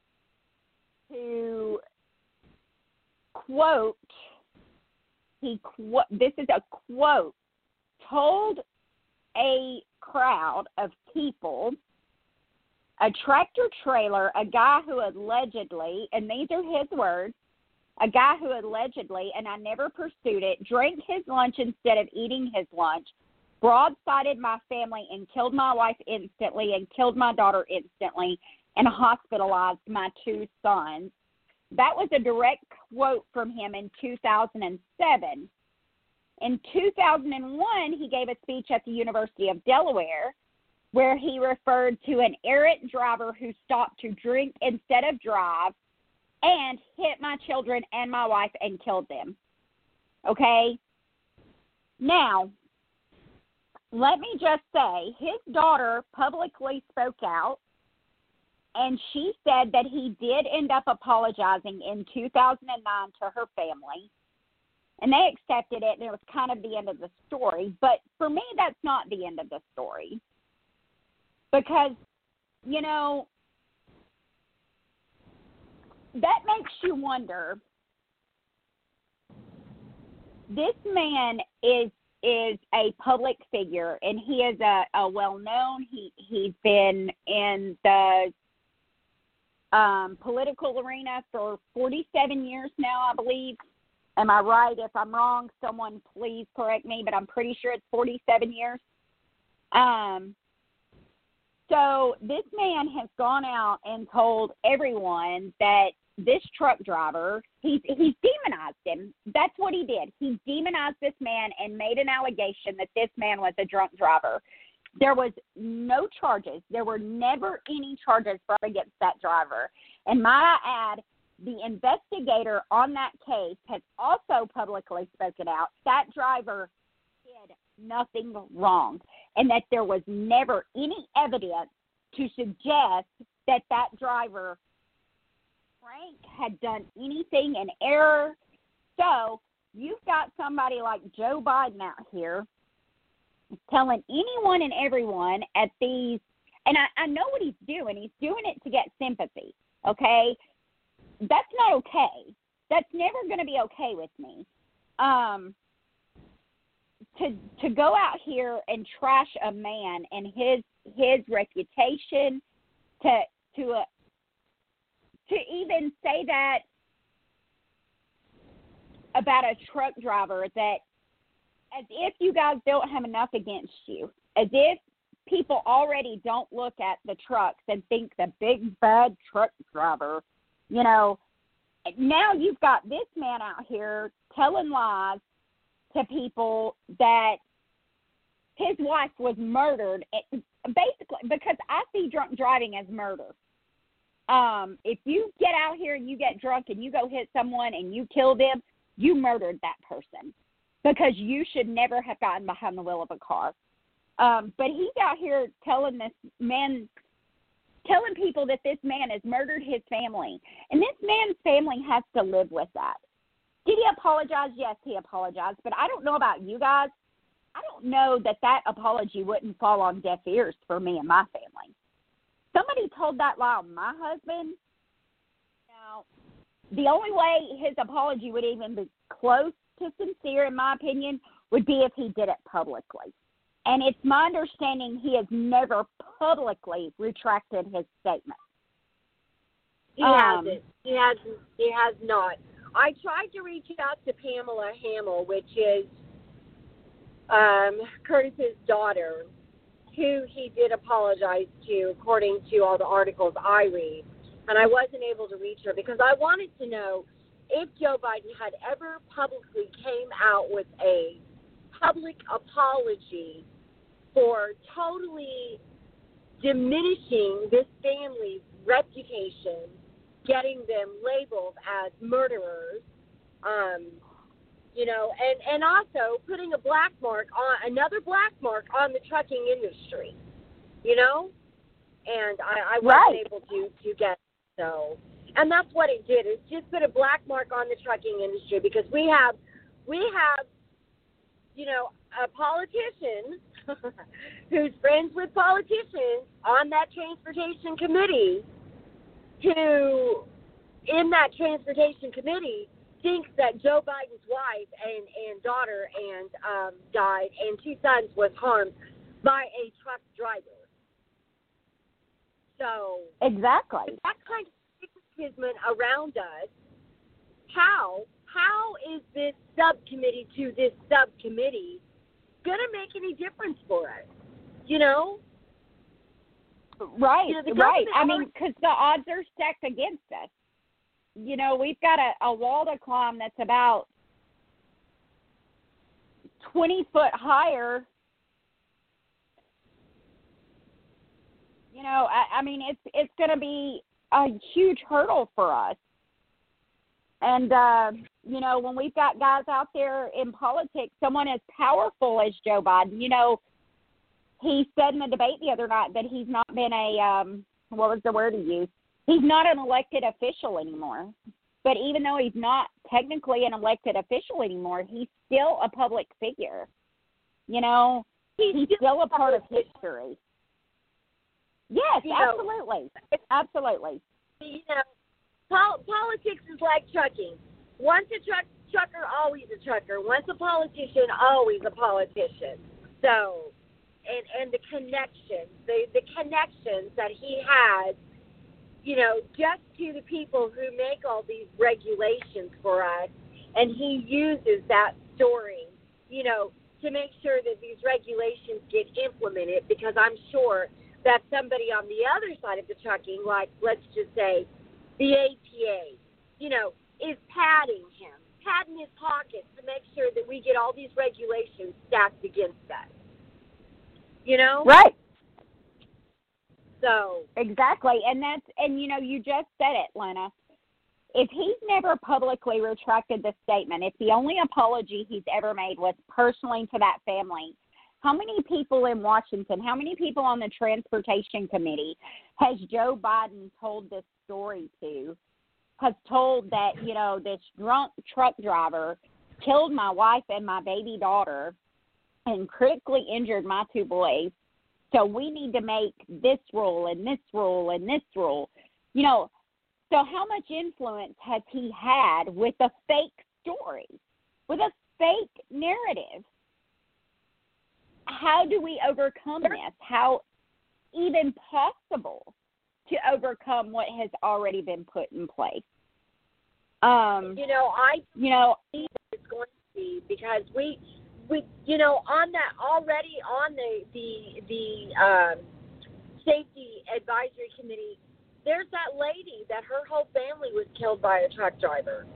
to quote, he quote, this is a quote, told a crowd of people, a tractor trailer, a guy who allegedly, and these are his words, a guy who allegedly, and I never pursued it, drank his lunch instead of eating his lunch, broadsided my family and killed my wife instantly and killed my daughter instantly and hospitalized my two sons. That was a direct quote from him in two thousand seven. In two thousand one, he gave a speech at the University of Delaware where he referred to an errant driver who stopped to drink instead of drive and hit my children and my wife and killed them. Okay? Now, let me just say, his daughter publicly spoke out, and she said that he did end up apologizing in two thousand nine to her family, and they accepted it, and it was kind of the end of the story. But for me, that's not the end of the story because, you know, that makes you wonder, this man is is a public figure, and he is a, a well-known. He he's been in the um, political arena for forty-seven years now, I believe. Am I right? If I'm wrong, someone please correct me, but I'm pretty sure it's forty-seven years. Um, so this man has gone out and told everyone that this truck driver, he's, he's demonized him. That's what he did. He demonized this man and made an allegation that this man was a drunk driver. There was no charges. There were never any charges brought against that driver. And might I add, the investigator on that case has also publicly spoken out. That driver did nothing wrong, and that there was never any evidence to suggest that that driver, Frank, had done anything in error. So you've got somebody like Joe Biden out here telling anyone and everyone at these, and I, I know what he's doing. He's doing it to get sympathy, okay? That's not okay. That's never going to be okay with me. Um, to to go out here and trash a man and his his reputation, to to uh, to even say that about a truck driver, that as if you guys don't have enough against you, as if people already don't look at the trucks and think the big bad truck driver. You know, now you've got this man out here telling lies to people that his wife was murdered, basically, because I see drunk driving as murder. Um, if you get out here and you get drunk and you go hit someone and you kill them, you murdered that person, because you should never have gotten behind the wheel of a car. Um, but he's out here telling this man telling people that this man has murdered his family. And this man's family has to live with that. Did he apologize? Yes, he apologized. But I don't know about you guys. I don't know that that apology wouldn't fall on deaf ears for me and my family. Somebody told that lie on my husband. Now, the only way his apology would even be close to sincere, in my opinion, would be if he did it publicly. And it's my understanding he has never publicly retracted his statement. He um, hasn't. He hasn't. He has not. I tried to reach out to Pamela Hamill, which is um, Curtis's daughter, who he did apologize to, according to all the articles I read. And I wasn't able to reach her because I wanted to know if Joe Biden had ever publicly came out with a public apology for totally diminishing this family's reputation, getting them labeled as murderers, um, you know, and, and also putting a black mark on, another black mark on the trucking industry, you know? And I, I wasn't right. able to, to get so. And that's what it did, is just put a black mark on the trucking industry, because we have, we have, you know, a politician who's friends with politicians on that transportation committee, who in that transportation committee thinks that Joe Biden's wife and, and daughter and um, died, and two sons was harmed by a truck driver. So exactly that kind of stigmatism around us. How how is this subcommittee to this subcommittee going to make any difference for us? You know? Right, you know, right. I mean, because the odds are stacked against us. You know, we've got a, a wall to climb that's about twenty foot higher. You know, I, I mean, it's it's going to be a huge hurdle for us. And, uh, you know, when we've got guys out there in politics, someone as powerful as Joe Biden, you know, he said in the debate the other night that he's not been a, um, what was the word he used? He's not an elected official anymore. But even though he's not technically an elected official anymore, he's still a public figure. You know, he's, he's still a part of history. Yes, you absolutely. Know, absolutely. You know, pol- politics is like trucking. once a truck trucker, always a trucker. Once a politician, always a politician. So, and and the connections, the the connections that he has, you know, just to the people who make all these regulations for us, and he uses that story, you know, to make sure that these regulations get implemented, because I'm sure that somebody on the other side of the trucking, like let's just say the A T A, you know, is padding him, padding his pockets to make sure that we get all these regulations stacked against us. You know? Right. So. Exactly. And that's, and you know, you just said it, Lena. If he's never publicly retracted the statement, if the only apology he's ever made was personally to that family, how many people in Washington, how many people on the Transportation Committee has Joe Biden told this story to, has told that, you know, this drunk truck driver killed my wife and my baby daughter and critically injured my two boys, so we need to make this rule and this rule and this rule. You know, so how much influence has he had with a fake story, with a fake narrative? How do we overcome this? How even possible to overcome what has already been put in place? Um, you know, I you know think it's going to be, because we, we, you know, on that already on the the the um, safety advisory committee, there's that lady that her whole family was killed by a truck driver.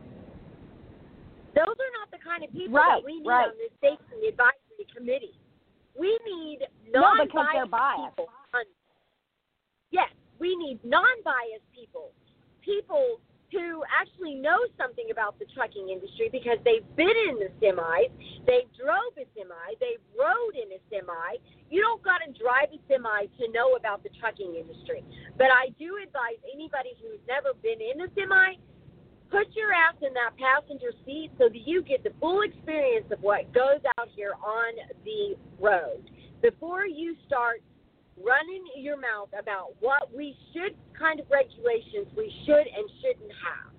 Those are not the kind of people right, that we need right. on this safety advisory committee. We need non-biased no, because they're biased people. On, yes, we need non-biased people, people who actually know something about the trucking industry because they've been in the semis, they drove a semi, they rode in a semi. You don't got to drive a semi to know about the trucking industry. But I do advise anybody who's never been in a semi, put your ass in that passenger seat so that you get the full experience of what goes out here on the road before you start running your mouth about what we should, kind of regulations we should and shouldn't have.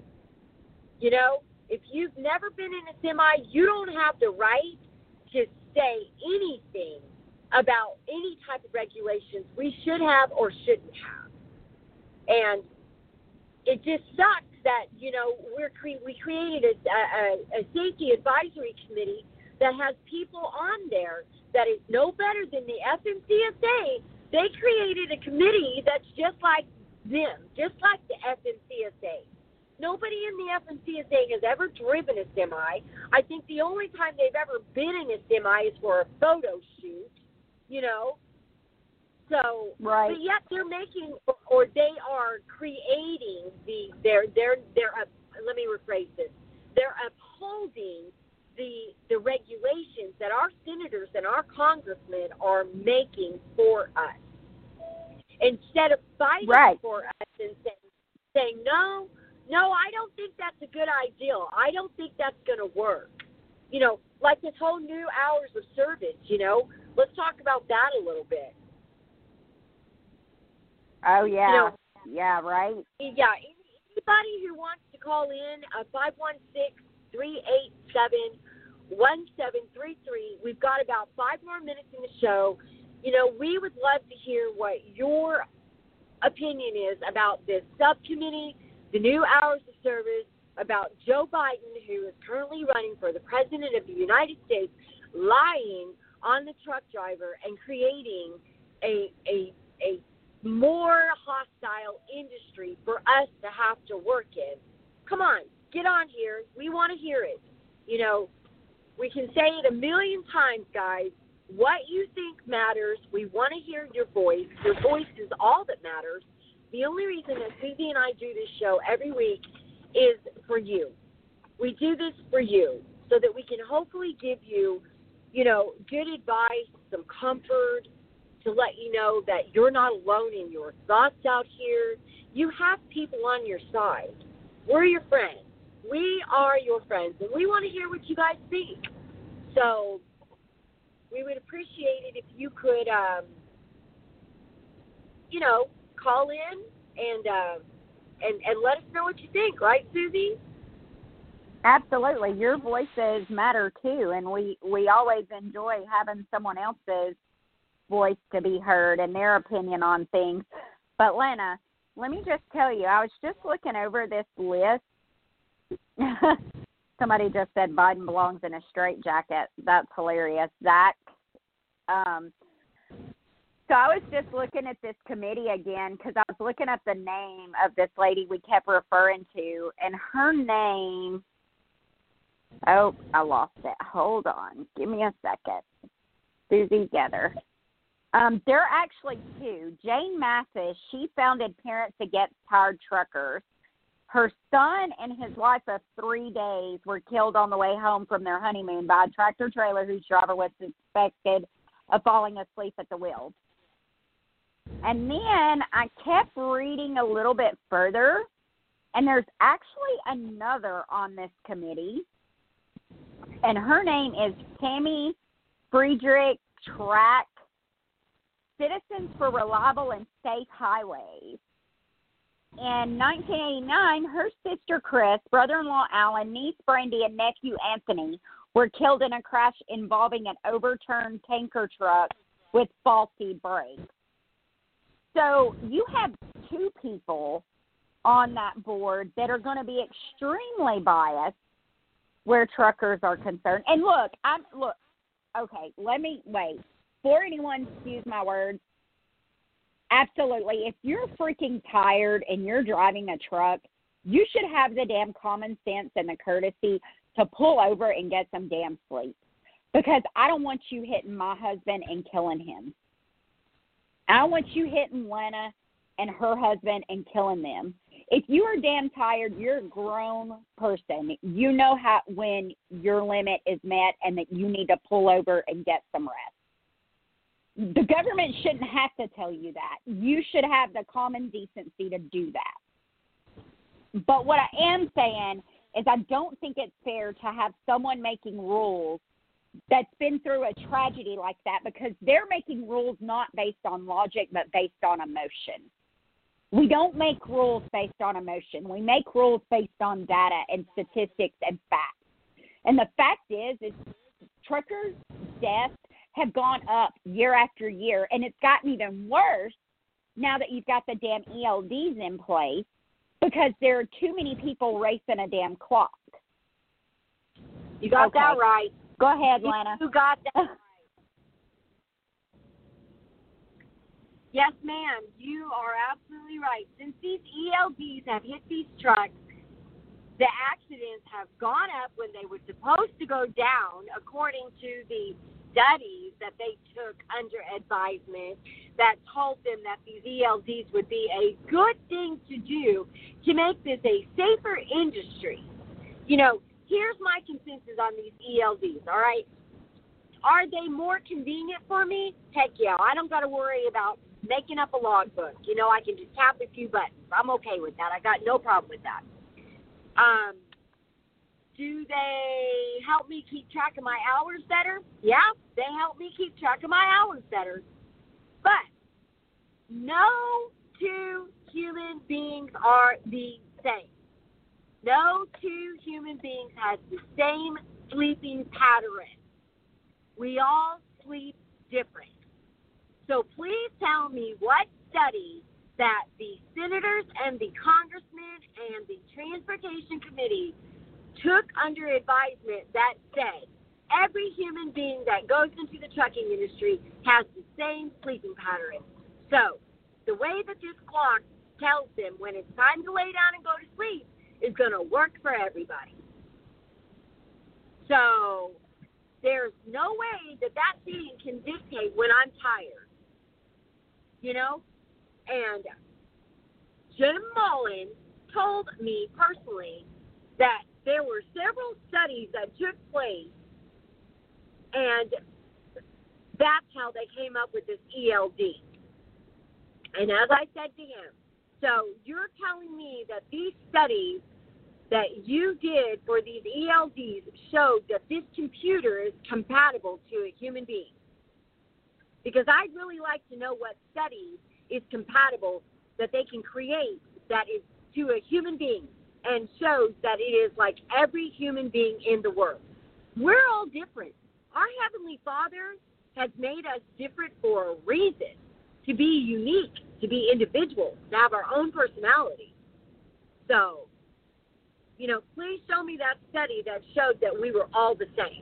You know, if you've never been in a semi, you don't have the right to say anything about any type of regulations we should have or shouldn't have. And it just sucks that, you know, we're cre- we created a, a, a safety advisory committee that has people on there that is no better than the F M C S A. They created a committee that's just like them, just like the F M C S A. Nobody in the F M C S A has ever driven a semi. I think the only time they've ever been in a semi is for a photo shoot, you know. So, right. But yet they're making, or they are creating the, they're, they're, they're, uh, let me rephrase this, they're upholding the the regulations that our senators and our congressmen are making for us. Instead of fighting right. for us and saying, saying, no, no, I don't think that's a good idea. I don't think that's going to work. You know, like this whole new hours of service, you know, let's talk about that a little bit. Oh, yeah. You know, yeah, right. Yeah, anybody who wants to call in, uh, five one six, three eight seven, one seven three three. We've got about five more minutes in the show. You know, we would love to hear what your opinion is about this subcommittee, the new hours of service, about Joe Biden, who is currently running for the president of the United States, lying on the truck driver and creating a a a more hostile industry for us to have to work in. Come on, get on here. We want to hear it. You know, we can say it a million times, guys. What you think matters. We want to hear your voice. Your voice is all that matters. The only reason that Susie and I do this show every week is for you. We do this for you so that we can hopefully give you, you know, good advice, some comfort, to let you know that you're not alone in your thoughts out here. You have people on your side. We're your friends. We are your friends, and we want to hear what you guys think. So we would appreciate it if you could, um, you know, call in and, uh, and and let us know what you think, right, Susie? Absolutely. Your voices matter too, and we, we always enjoy having someone else's voice to be heard and their opinion on things. But Lena, let me just tell you, I was just looking over this list. Somebody just said Biden belongs in a straitjacket. That's hilarious. Zach. Um, so I was just looking at this committee again because I was looking at the name of this lady we kept referring to, and her name, oh, I lost it. Hold on. Give me a second. Susie Gether. Um, there are actually two. Jane Mathis, she founded Parents Against Tired Truckers. Her son and his wife of three days were killed on the way home from their honeymoon by a tractor trailer whose driver was suspected of falling asleep at the wheel. And then I kept reading a little bit further, and there's actually another on this committee, and her name is Tammy Friedrich Track, Citizens for Reliable and Safe Highways. In nineteen eighty-nine, her sister Chris, brother-in-law Alan, niece Brandy, and nephew Anthony were killed in a crash involving an overturned tanker truck with faulty brakes. So you have two people on that board that are going to be extremely biased where truckers are concerned. And look, I'm look. Okay, let me wait. For anyone, excuse my words. Absolutely. If you're freaking tired and you're driving a truck, you should have the damn common sense and the courtesy to pull over and get some damn sleep. Because I don't want you hitting my husband and killing him. I don't want you hitting Lena and her husband and killing them. If you are damn tired, you're a grown person. You know how when your limit is met and that you need to pull over and get some rest. The government shouldn't have to tell you that. You should have the common decency to do that. But what I am saying is I don't think it's fair to have someone making rules that's been through a tragedy like that, because they're making rules not based on logic but based on emotion. We don't make rules based on emotion. We make rules based on data and statistics and facts. And the fact is, is truckers' deaths have gone up year after year, and it's gotten even worse now that you've got the damn E L Ds in place because there are too many people racing a damn clock. You got okay. that right. Go ahead, Lena. You got that right. Yes, ma'am, you are absolutely right. Since these E L Ds have hit these trucks, the accidents have gone up when they were supposed to go down, according to the studies that they took under advisement that told them that these E L Ds would be a good thing to do to make this a safer industry. You know, here's my consensus on these E L Ds, all right? Are they more convenient for me? Heck yeah. I don't got to worry about making up a logbook. You know, I can just tap a few buttons. I'm okay with that. I got no problem with that. Um, do they help me keep track of my hours better? Yeah, they help me keep track of my hours better. But no two human beings are the same. No two human beings have the same sleeping pattern. We all sleep different. So please tell me what study that the senators and the congressmen and the transportation committee took under advisement that said every human being that goes into the trucking industry has the same sleeping pattern. So the way that this clock tells them when it's time to lay down and go to sleep is going to work for everybody. So there's no way that that thing can dictate when I'm tired. You know? And Jim Mullen told me personally that there were several studies that took place, and that's how they came up with this E L D. And as I said to him, so you're telling me that these studies that you did for these E L Ds showed that this computer is compatible to a human being? Because I'd really like to know what study is compatible that they can create that is to a human being. and shows that it is like every human being in the world. We're all different. Our Heavenly Father has made us different for a reason, to be unique, to be individuals, to have our own personality. So, you know, please show me that study that showed that we were all the same.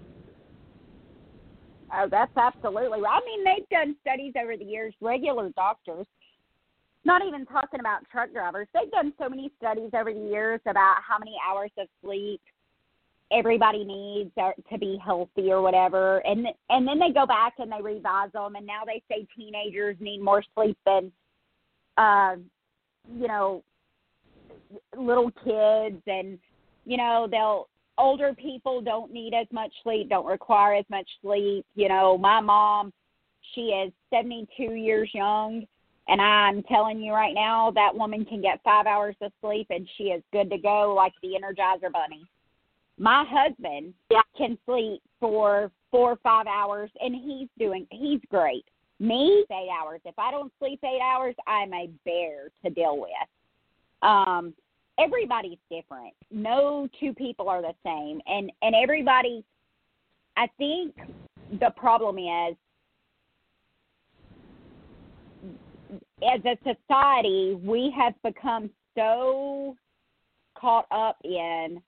Oh, that's absolutely right. I mean, they've done studies over the years, regular doctors, not even talking about truck drivers. They've done so many studies over the years about how many hours of sleep everybody needs to be healthy or whatever. And and then they go back and they revise them, and now they say teenagers need more sleep than, uh, you know, little kids. And, you know, they'll older people don't need as much sleep, don't require as much sleep. You know, my mom, she is seventy-two years young, and I'm telling you right now, that woman can get five hours of sleep, and she is good to go like the Energizer Bunny. My husband yeah. can sleep for four or five hours, and he's doing, he's great. Me, eight hours. If I don't sleep eight hours, I'm a bear to deal with. Um, everybody's different. No two people are the same. And, and everybody, I think the problem is, as a society, we have become so caught up in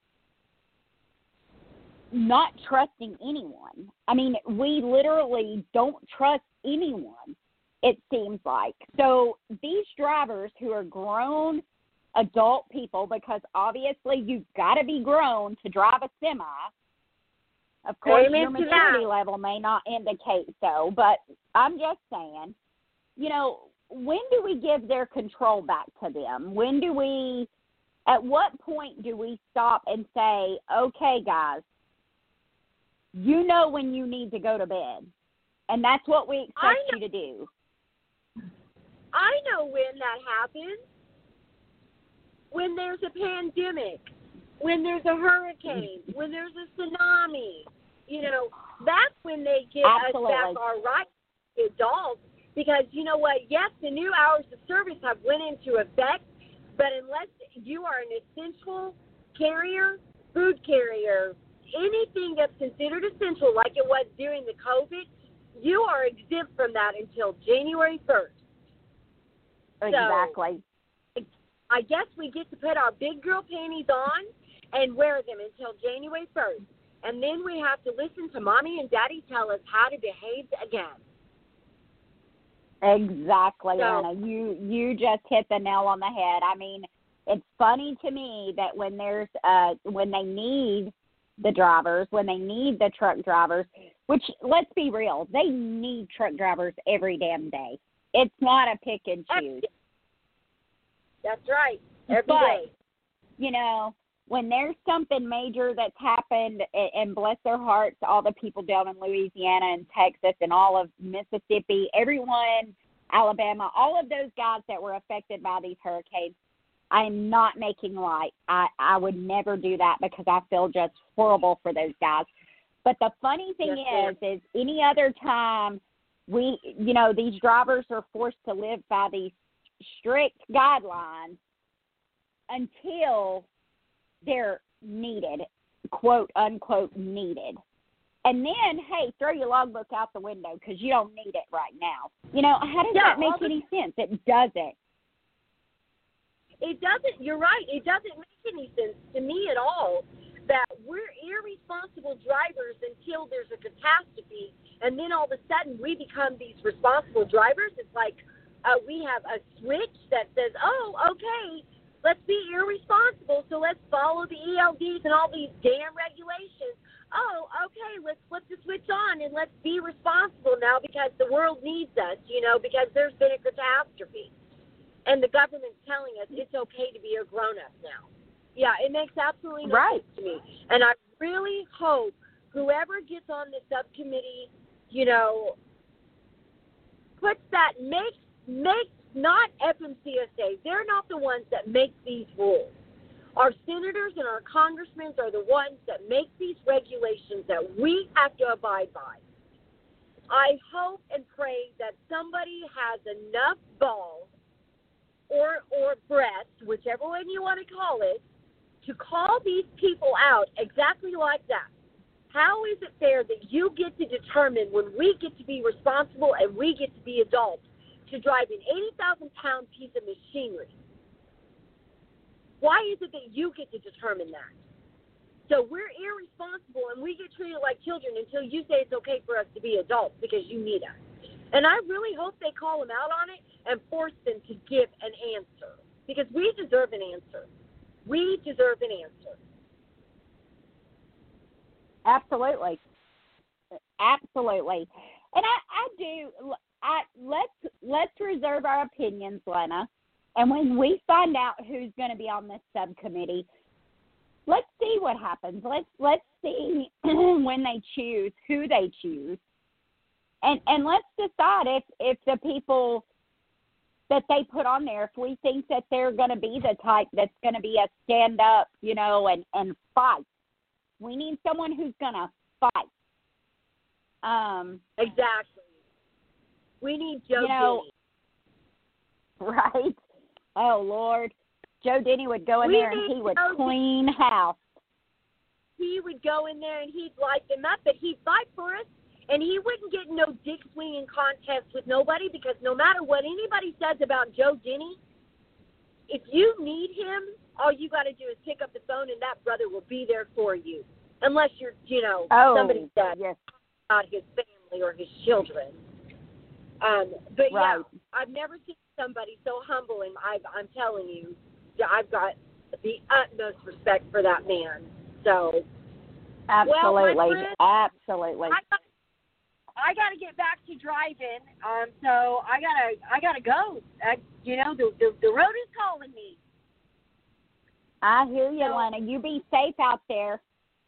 not trusting anyone. I mean, we literally don't trust anyone, it seems like. So these drivers who are grown adult people, because obviously you've got to be grown to drive a semi. Of course, Amen your maturity level may not indicate so, but I'm just saying, you know, when do we give their control back to them? When do we, at what point do we stop and say, okay, guys, you know when you need to go to bed, and that's what we expect you to do. I know when that happens. When there's a pandemic, when there's a hurricane, when there's a tsunami, you know, that's when they give Absolutely. us back our rights as adults. Because you know what? Yes, the new hours of service have went into effect, but unless you are an essential carrier, food carrier, anything that's considered essential, like it was during the COVID, you are exempt from that until January first. Exactly. So, I guess we get to put our big girl panties on and wear them until January first. And then we have to listen to Mommy and Daddy tell us how to behave again. Exactly, so, Anna. You you just hit the nail on the head. I mean, it's funny to me that when there's uh when they need the drivers, when they need the truck drivers, which, let's be real, they need truck drivers every damn day. It's not a pick and choose. That's right. Every but, day. You know, when there's something major that's happened, and bless their hearts, all the people down in Louisiana and Texas and all of Mississippi, everyone, Alabama, all of those guys that were affected by these hurricanes, I'm not making light. I, I would never do that because I feel just horrible for those guys. But the funny thing yes, is, is any other time we, you know, these drivers are forced to live by these strict guidelines until they're needed, quote, unquote, needed. And then, hey, throw your logbook out the window because you don't need it right now. You know, how does yeah, that make the- any sense? It doesn't. It doesn't, you're right, it doesn't make any sense to me at all that we're irresponsible drivers until there's a catastrophe, and then all of a sudden we become these responsible drivers. It's like uh, we have a switch that says, oh, okay, let's be irresponsible, so let's follow the E L Ds and all these damn regulations. Oh, okay, let's flip the switch on and let's be responsible now because the world needs us, you know, because there's been a catastrophe. And the government's telling us it's okay to be a grown-up now. Yeah, it makes absolutely no right. sense to me. And I really hope whoever gets on the subcommittee, you know, puts that, makes, makes not F M C S A. They're not the ones that make these rules. Our senators and our congressmen are the ones that make these regulations that we have to abide by. I hope and pray that somebody has enough balls or or breath, whichever one you want to call it, to call these people out exactly like that. How is it fair that you get to determine when we get to be responsible and we get to be adults to drive an eighty thousand pound piece of machinery? Why is it that you get to determine that? So we're irresponsible and we get treated like children until you say it's okay for us to be adults because you need us. And I really hope they call them out on it and force them to give an answer because we deserve an answer. We deserve an answer. Absolutely. Absolutely. And I, I do, I, let's, let's reserve our opinions, Lena. And when we find out who's going to be on this subcommittee, let's see what happens. Let's, let's see when they choose, who they choose. And, and let's decide if, if the people that they put on there, if we think that they're going to be the type that's going to be a stand up, you know, and, and fight. We need someone who's going to fight. Um, exactly. We need Joe you know, Denny. Right? Oh, Lord. Joe Denny would go in we there and he would Joe clean Denny. house. He would go in there and he'd light them up, but he'd fight for us. And he wouldn't get no dick swinging contest with nobody because no matter what anybody says about Joe Denny, if you need him, all you got to do is pick up the phone and that brother will be there for you. Unless you're, you know, oh, somebody that yes. about his family or his children. Um, but, right. yeah, I've never seen somebody so humble, and I've, I'm telling you, I've got the utmost respect for that man. So, absolutely, well, friend, absolutely. I got, I got to get back to driving, um, so I gotta, I gotta go. I, you know, the, the the road is calling me. I hear you, so, Lena. You be safe out there.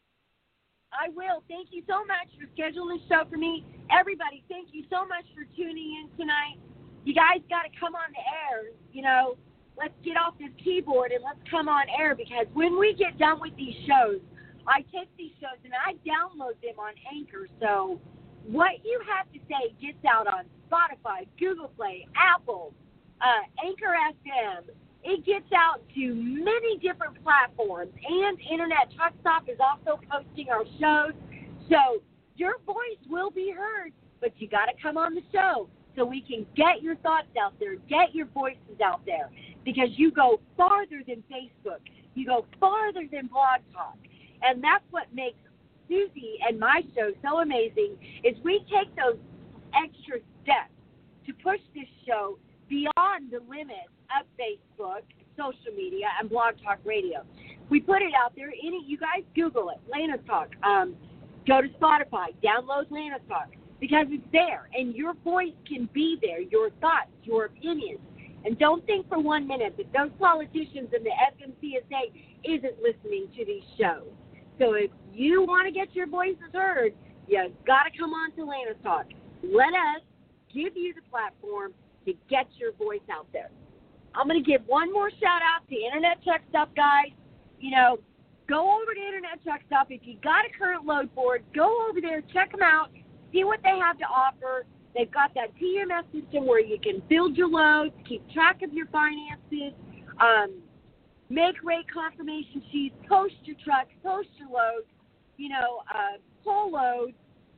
I will. Thank you so much for scheduling the show for me. Everybody, thank you so much for tuning in tonight. You guys got to come on the air. You know, let's get off this keyboard and let's come on air because when we get done with these shows, I take these shows and I download them on Anchor. So what you have to say gets out on Spotify, Google Play, Apple, uh, Anchor F M. It gets out to many different platforms, and Internet Truck Stop is also posting our shows. So your voice will be heard, but you got to come on the show so we can get your thoughts out there, get your voices out there, because you go farther than Facebook. You go farther than Blog Talk, and that's what makes Susie and my show so amazing is we take those extra steps to push this show beyond the limits of Facebook, social media, and Blog Talk Radio. We put it out there. Any, you guys Google it, Lana Talk. Um, go to Spotify, download Lana Talk, because it's there, and your voice can be there, your thoughts, your opinions. And don't think for one minute that those politicians and the F M C S A isn't listening to these shows. So if you want to get your voices heard, you got to come on to Lana Talk. Let us give you the platform to get your voice out there. I'm going to give one more shout out to Internet Truck Stop, guys. You know, go over to Internet Truck Stop. If you got a current load board, go over there, check them out, see what they have to offer. They've got that T M S system where you can build your loads, keep track of your finances, um, make rate confirmation sheets, post your trucks, post your loads, you know, uh, pull loads.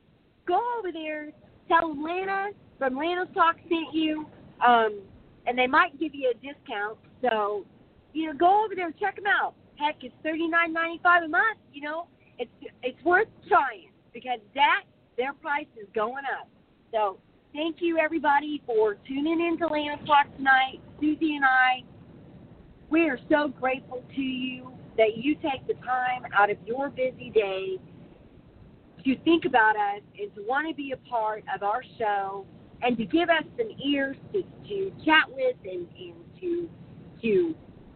Go over there, tell them Lana from Lana's Talk sent you, um, and they might give you a discount. So, you know, go over there and check them out. Heck, it's thirty-nine ninety-five a month. You know, it's it's worth trying because that their price is going up. So, thank you everybody for tuning in to Lana's Talk tonight. Susie and I, we are so grateful to you that you take the time out of your busy day to think about us and to want to be a part of our show and to give us some ears to, to chat with and, and to to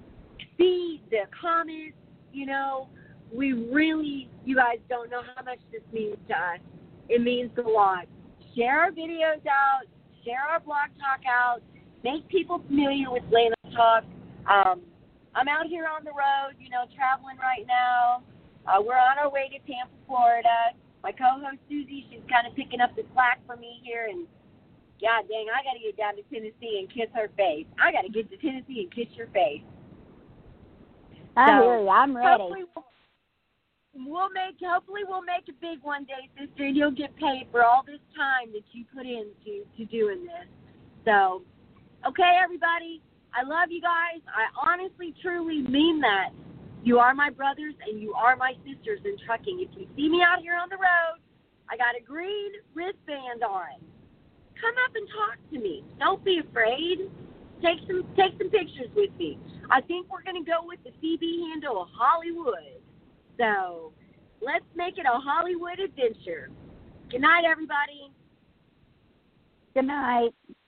see the comments. You know, we really, you guys don't know how much this means to us. It means a lot. Share our videos out, share our blog talk out, make people familiar with Lana Talk. Um, I'm out here on the road, you know, traveling right now. Uh, we're on our way to Tampa, Florida. My co-host Susie, she's kind of picking up the slack for me here, and God dang, I got to get down to Tennessee and kiss her face. I got to get to Tennessee and kiss your face. I So, hear you. I'm ready. Hopefully we'll, we'll make. Hopefully we'll make a big one day, sister, and you'll get paid for all this time that you put into to doing this. So, okay, everybody. I love you guys. I honestly, truly mean that. You are my brothers and you are my sisters in trucking. If you see me out here on the road, I got a green wristband on. Come up and talk to me. Don't be afraid. Take some take some pictures with me. I think we're going to go with the C B handle of Hollywood. So let's make it a Hollywood adventure. Good night, everybody. Good night.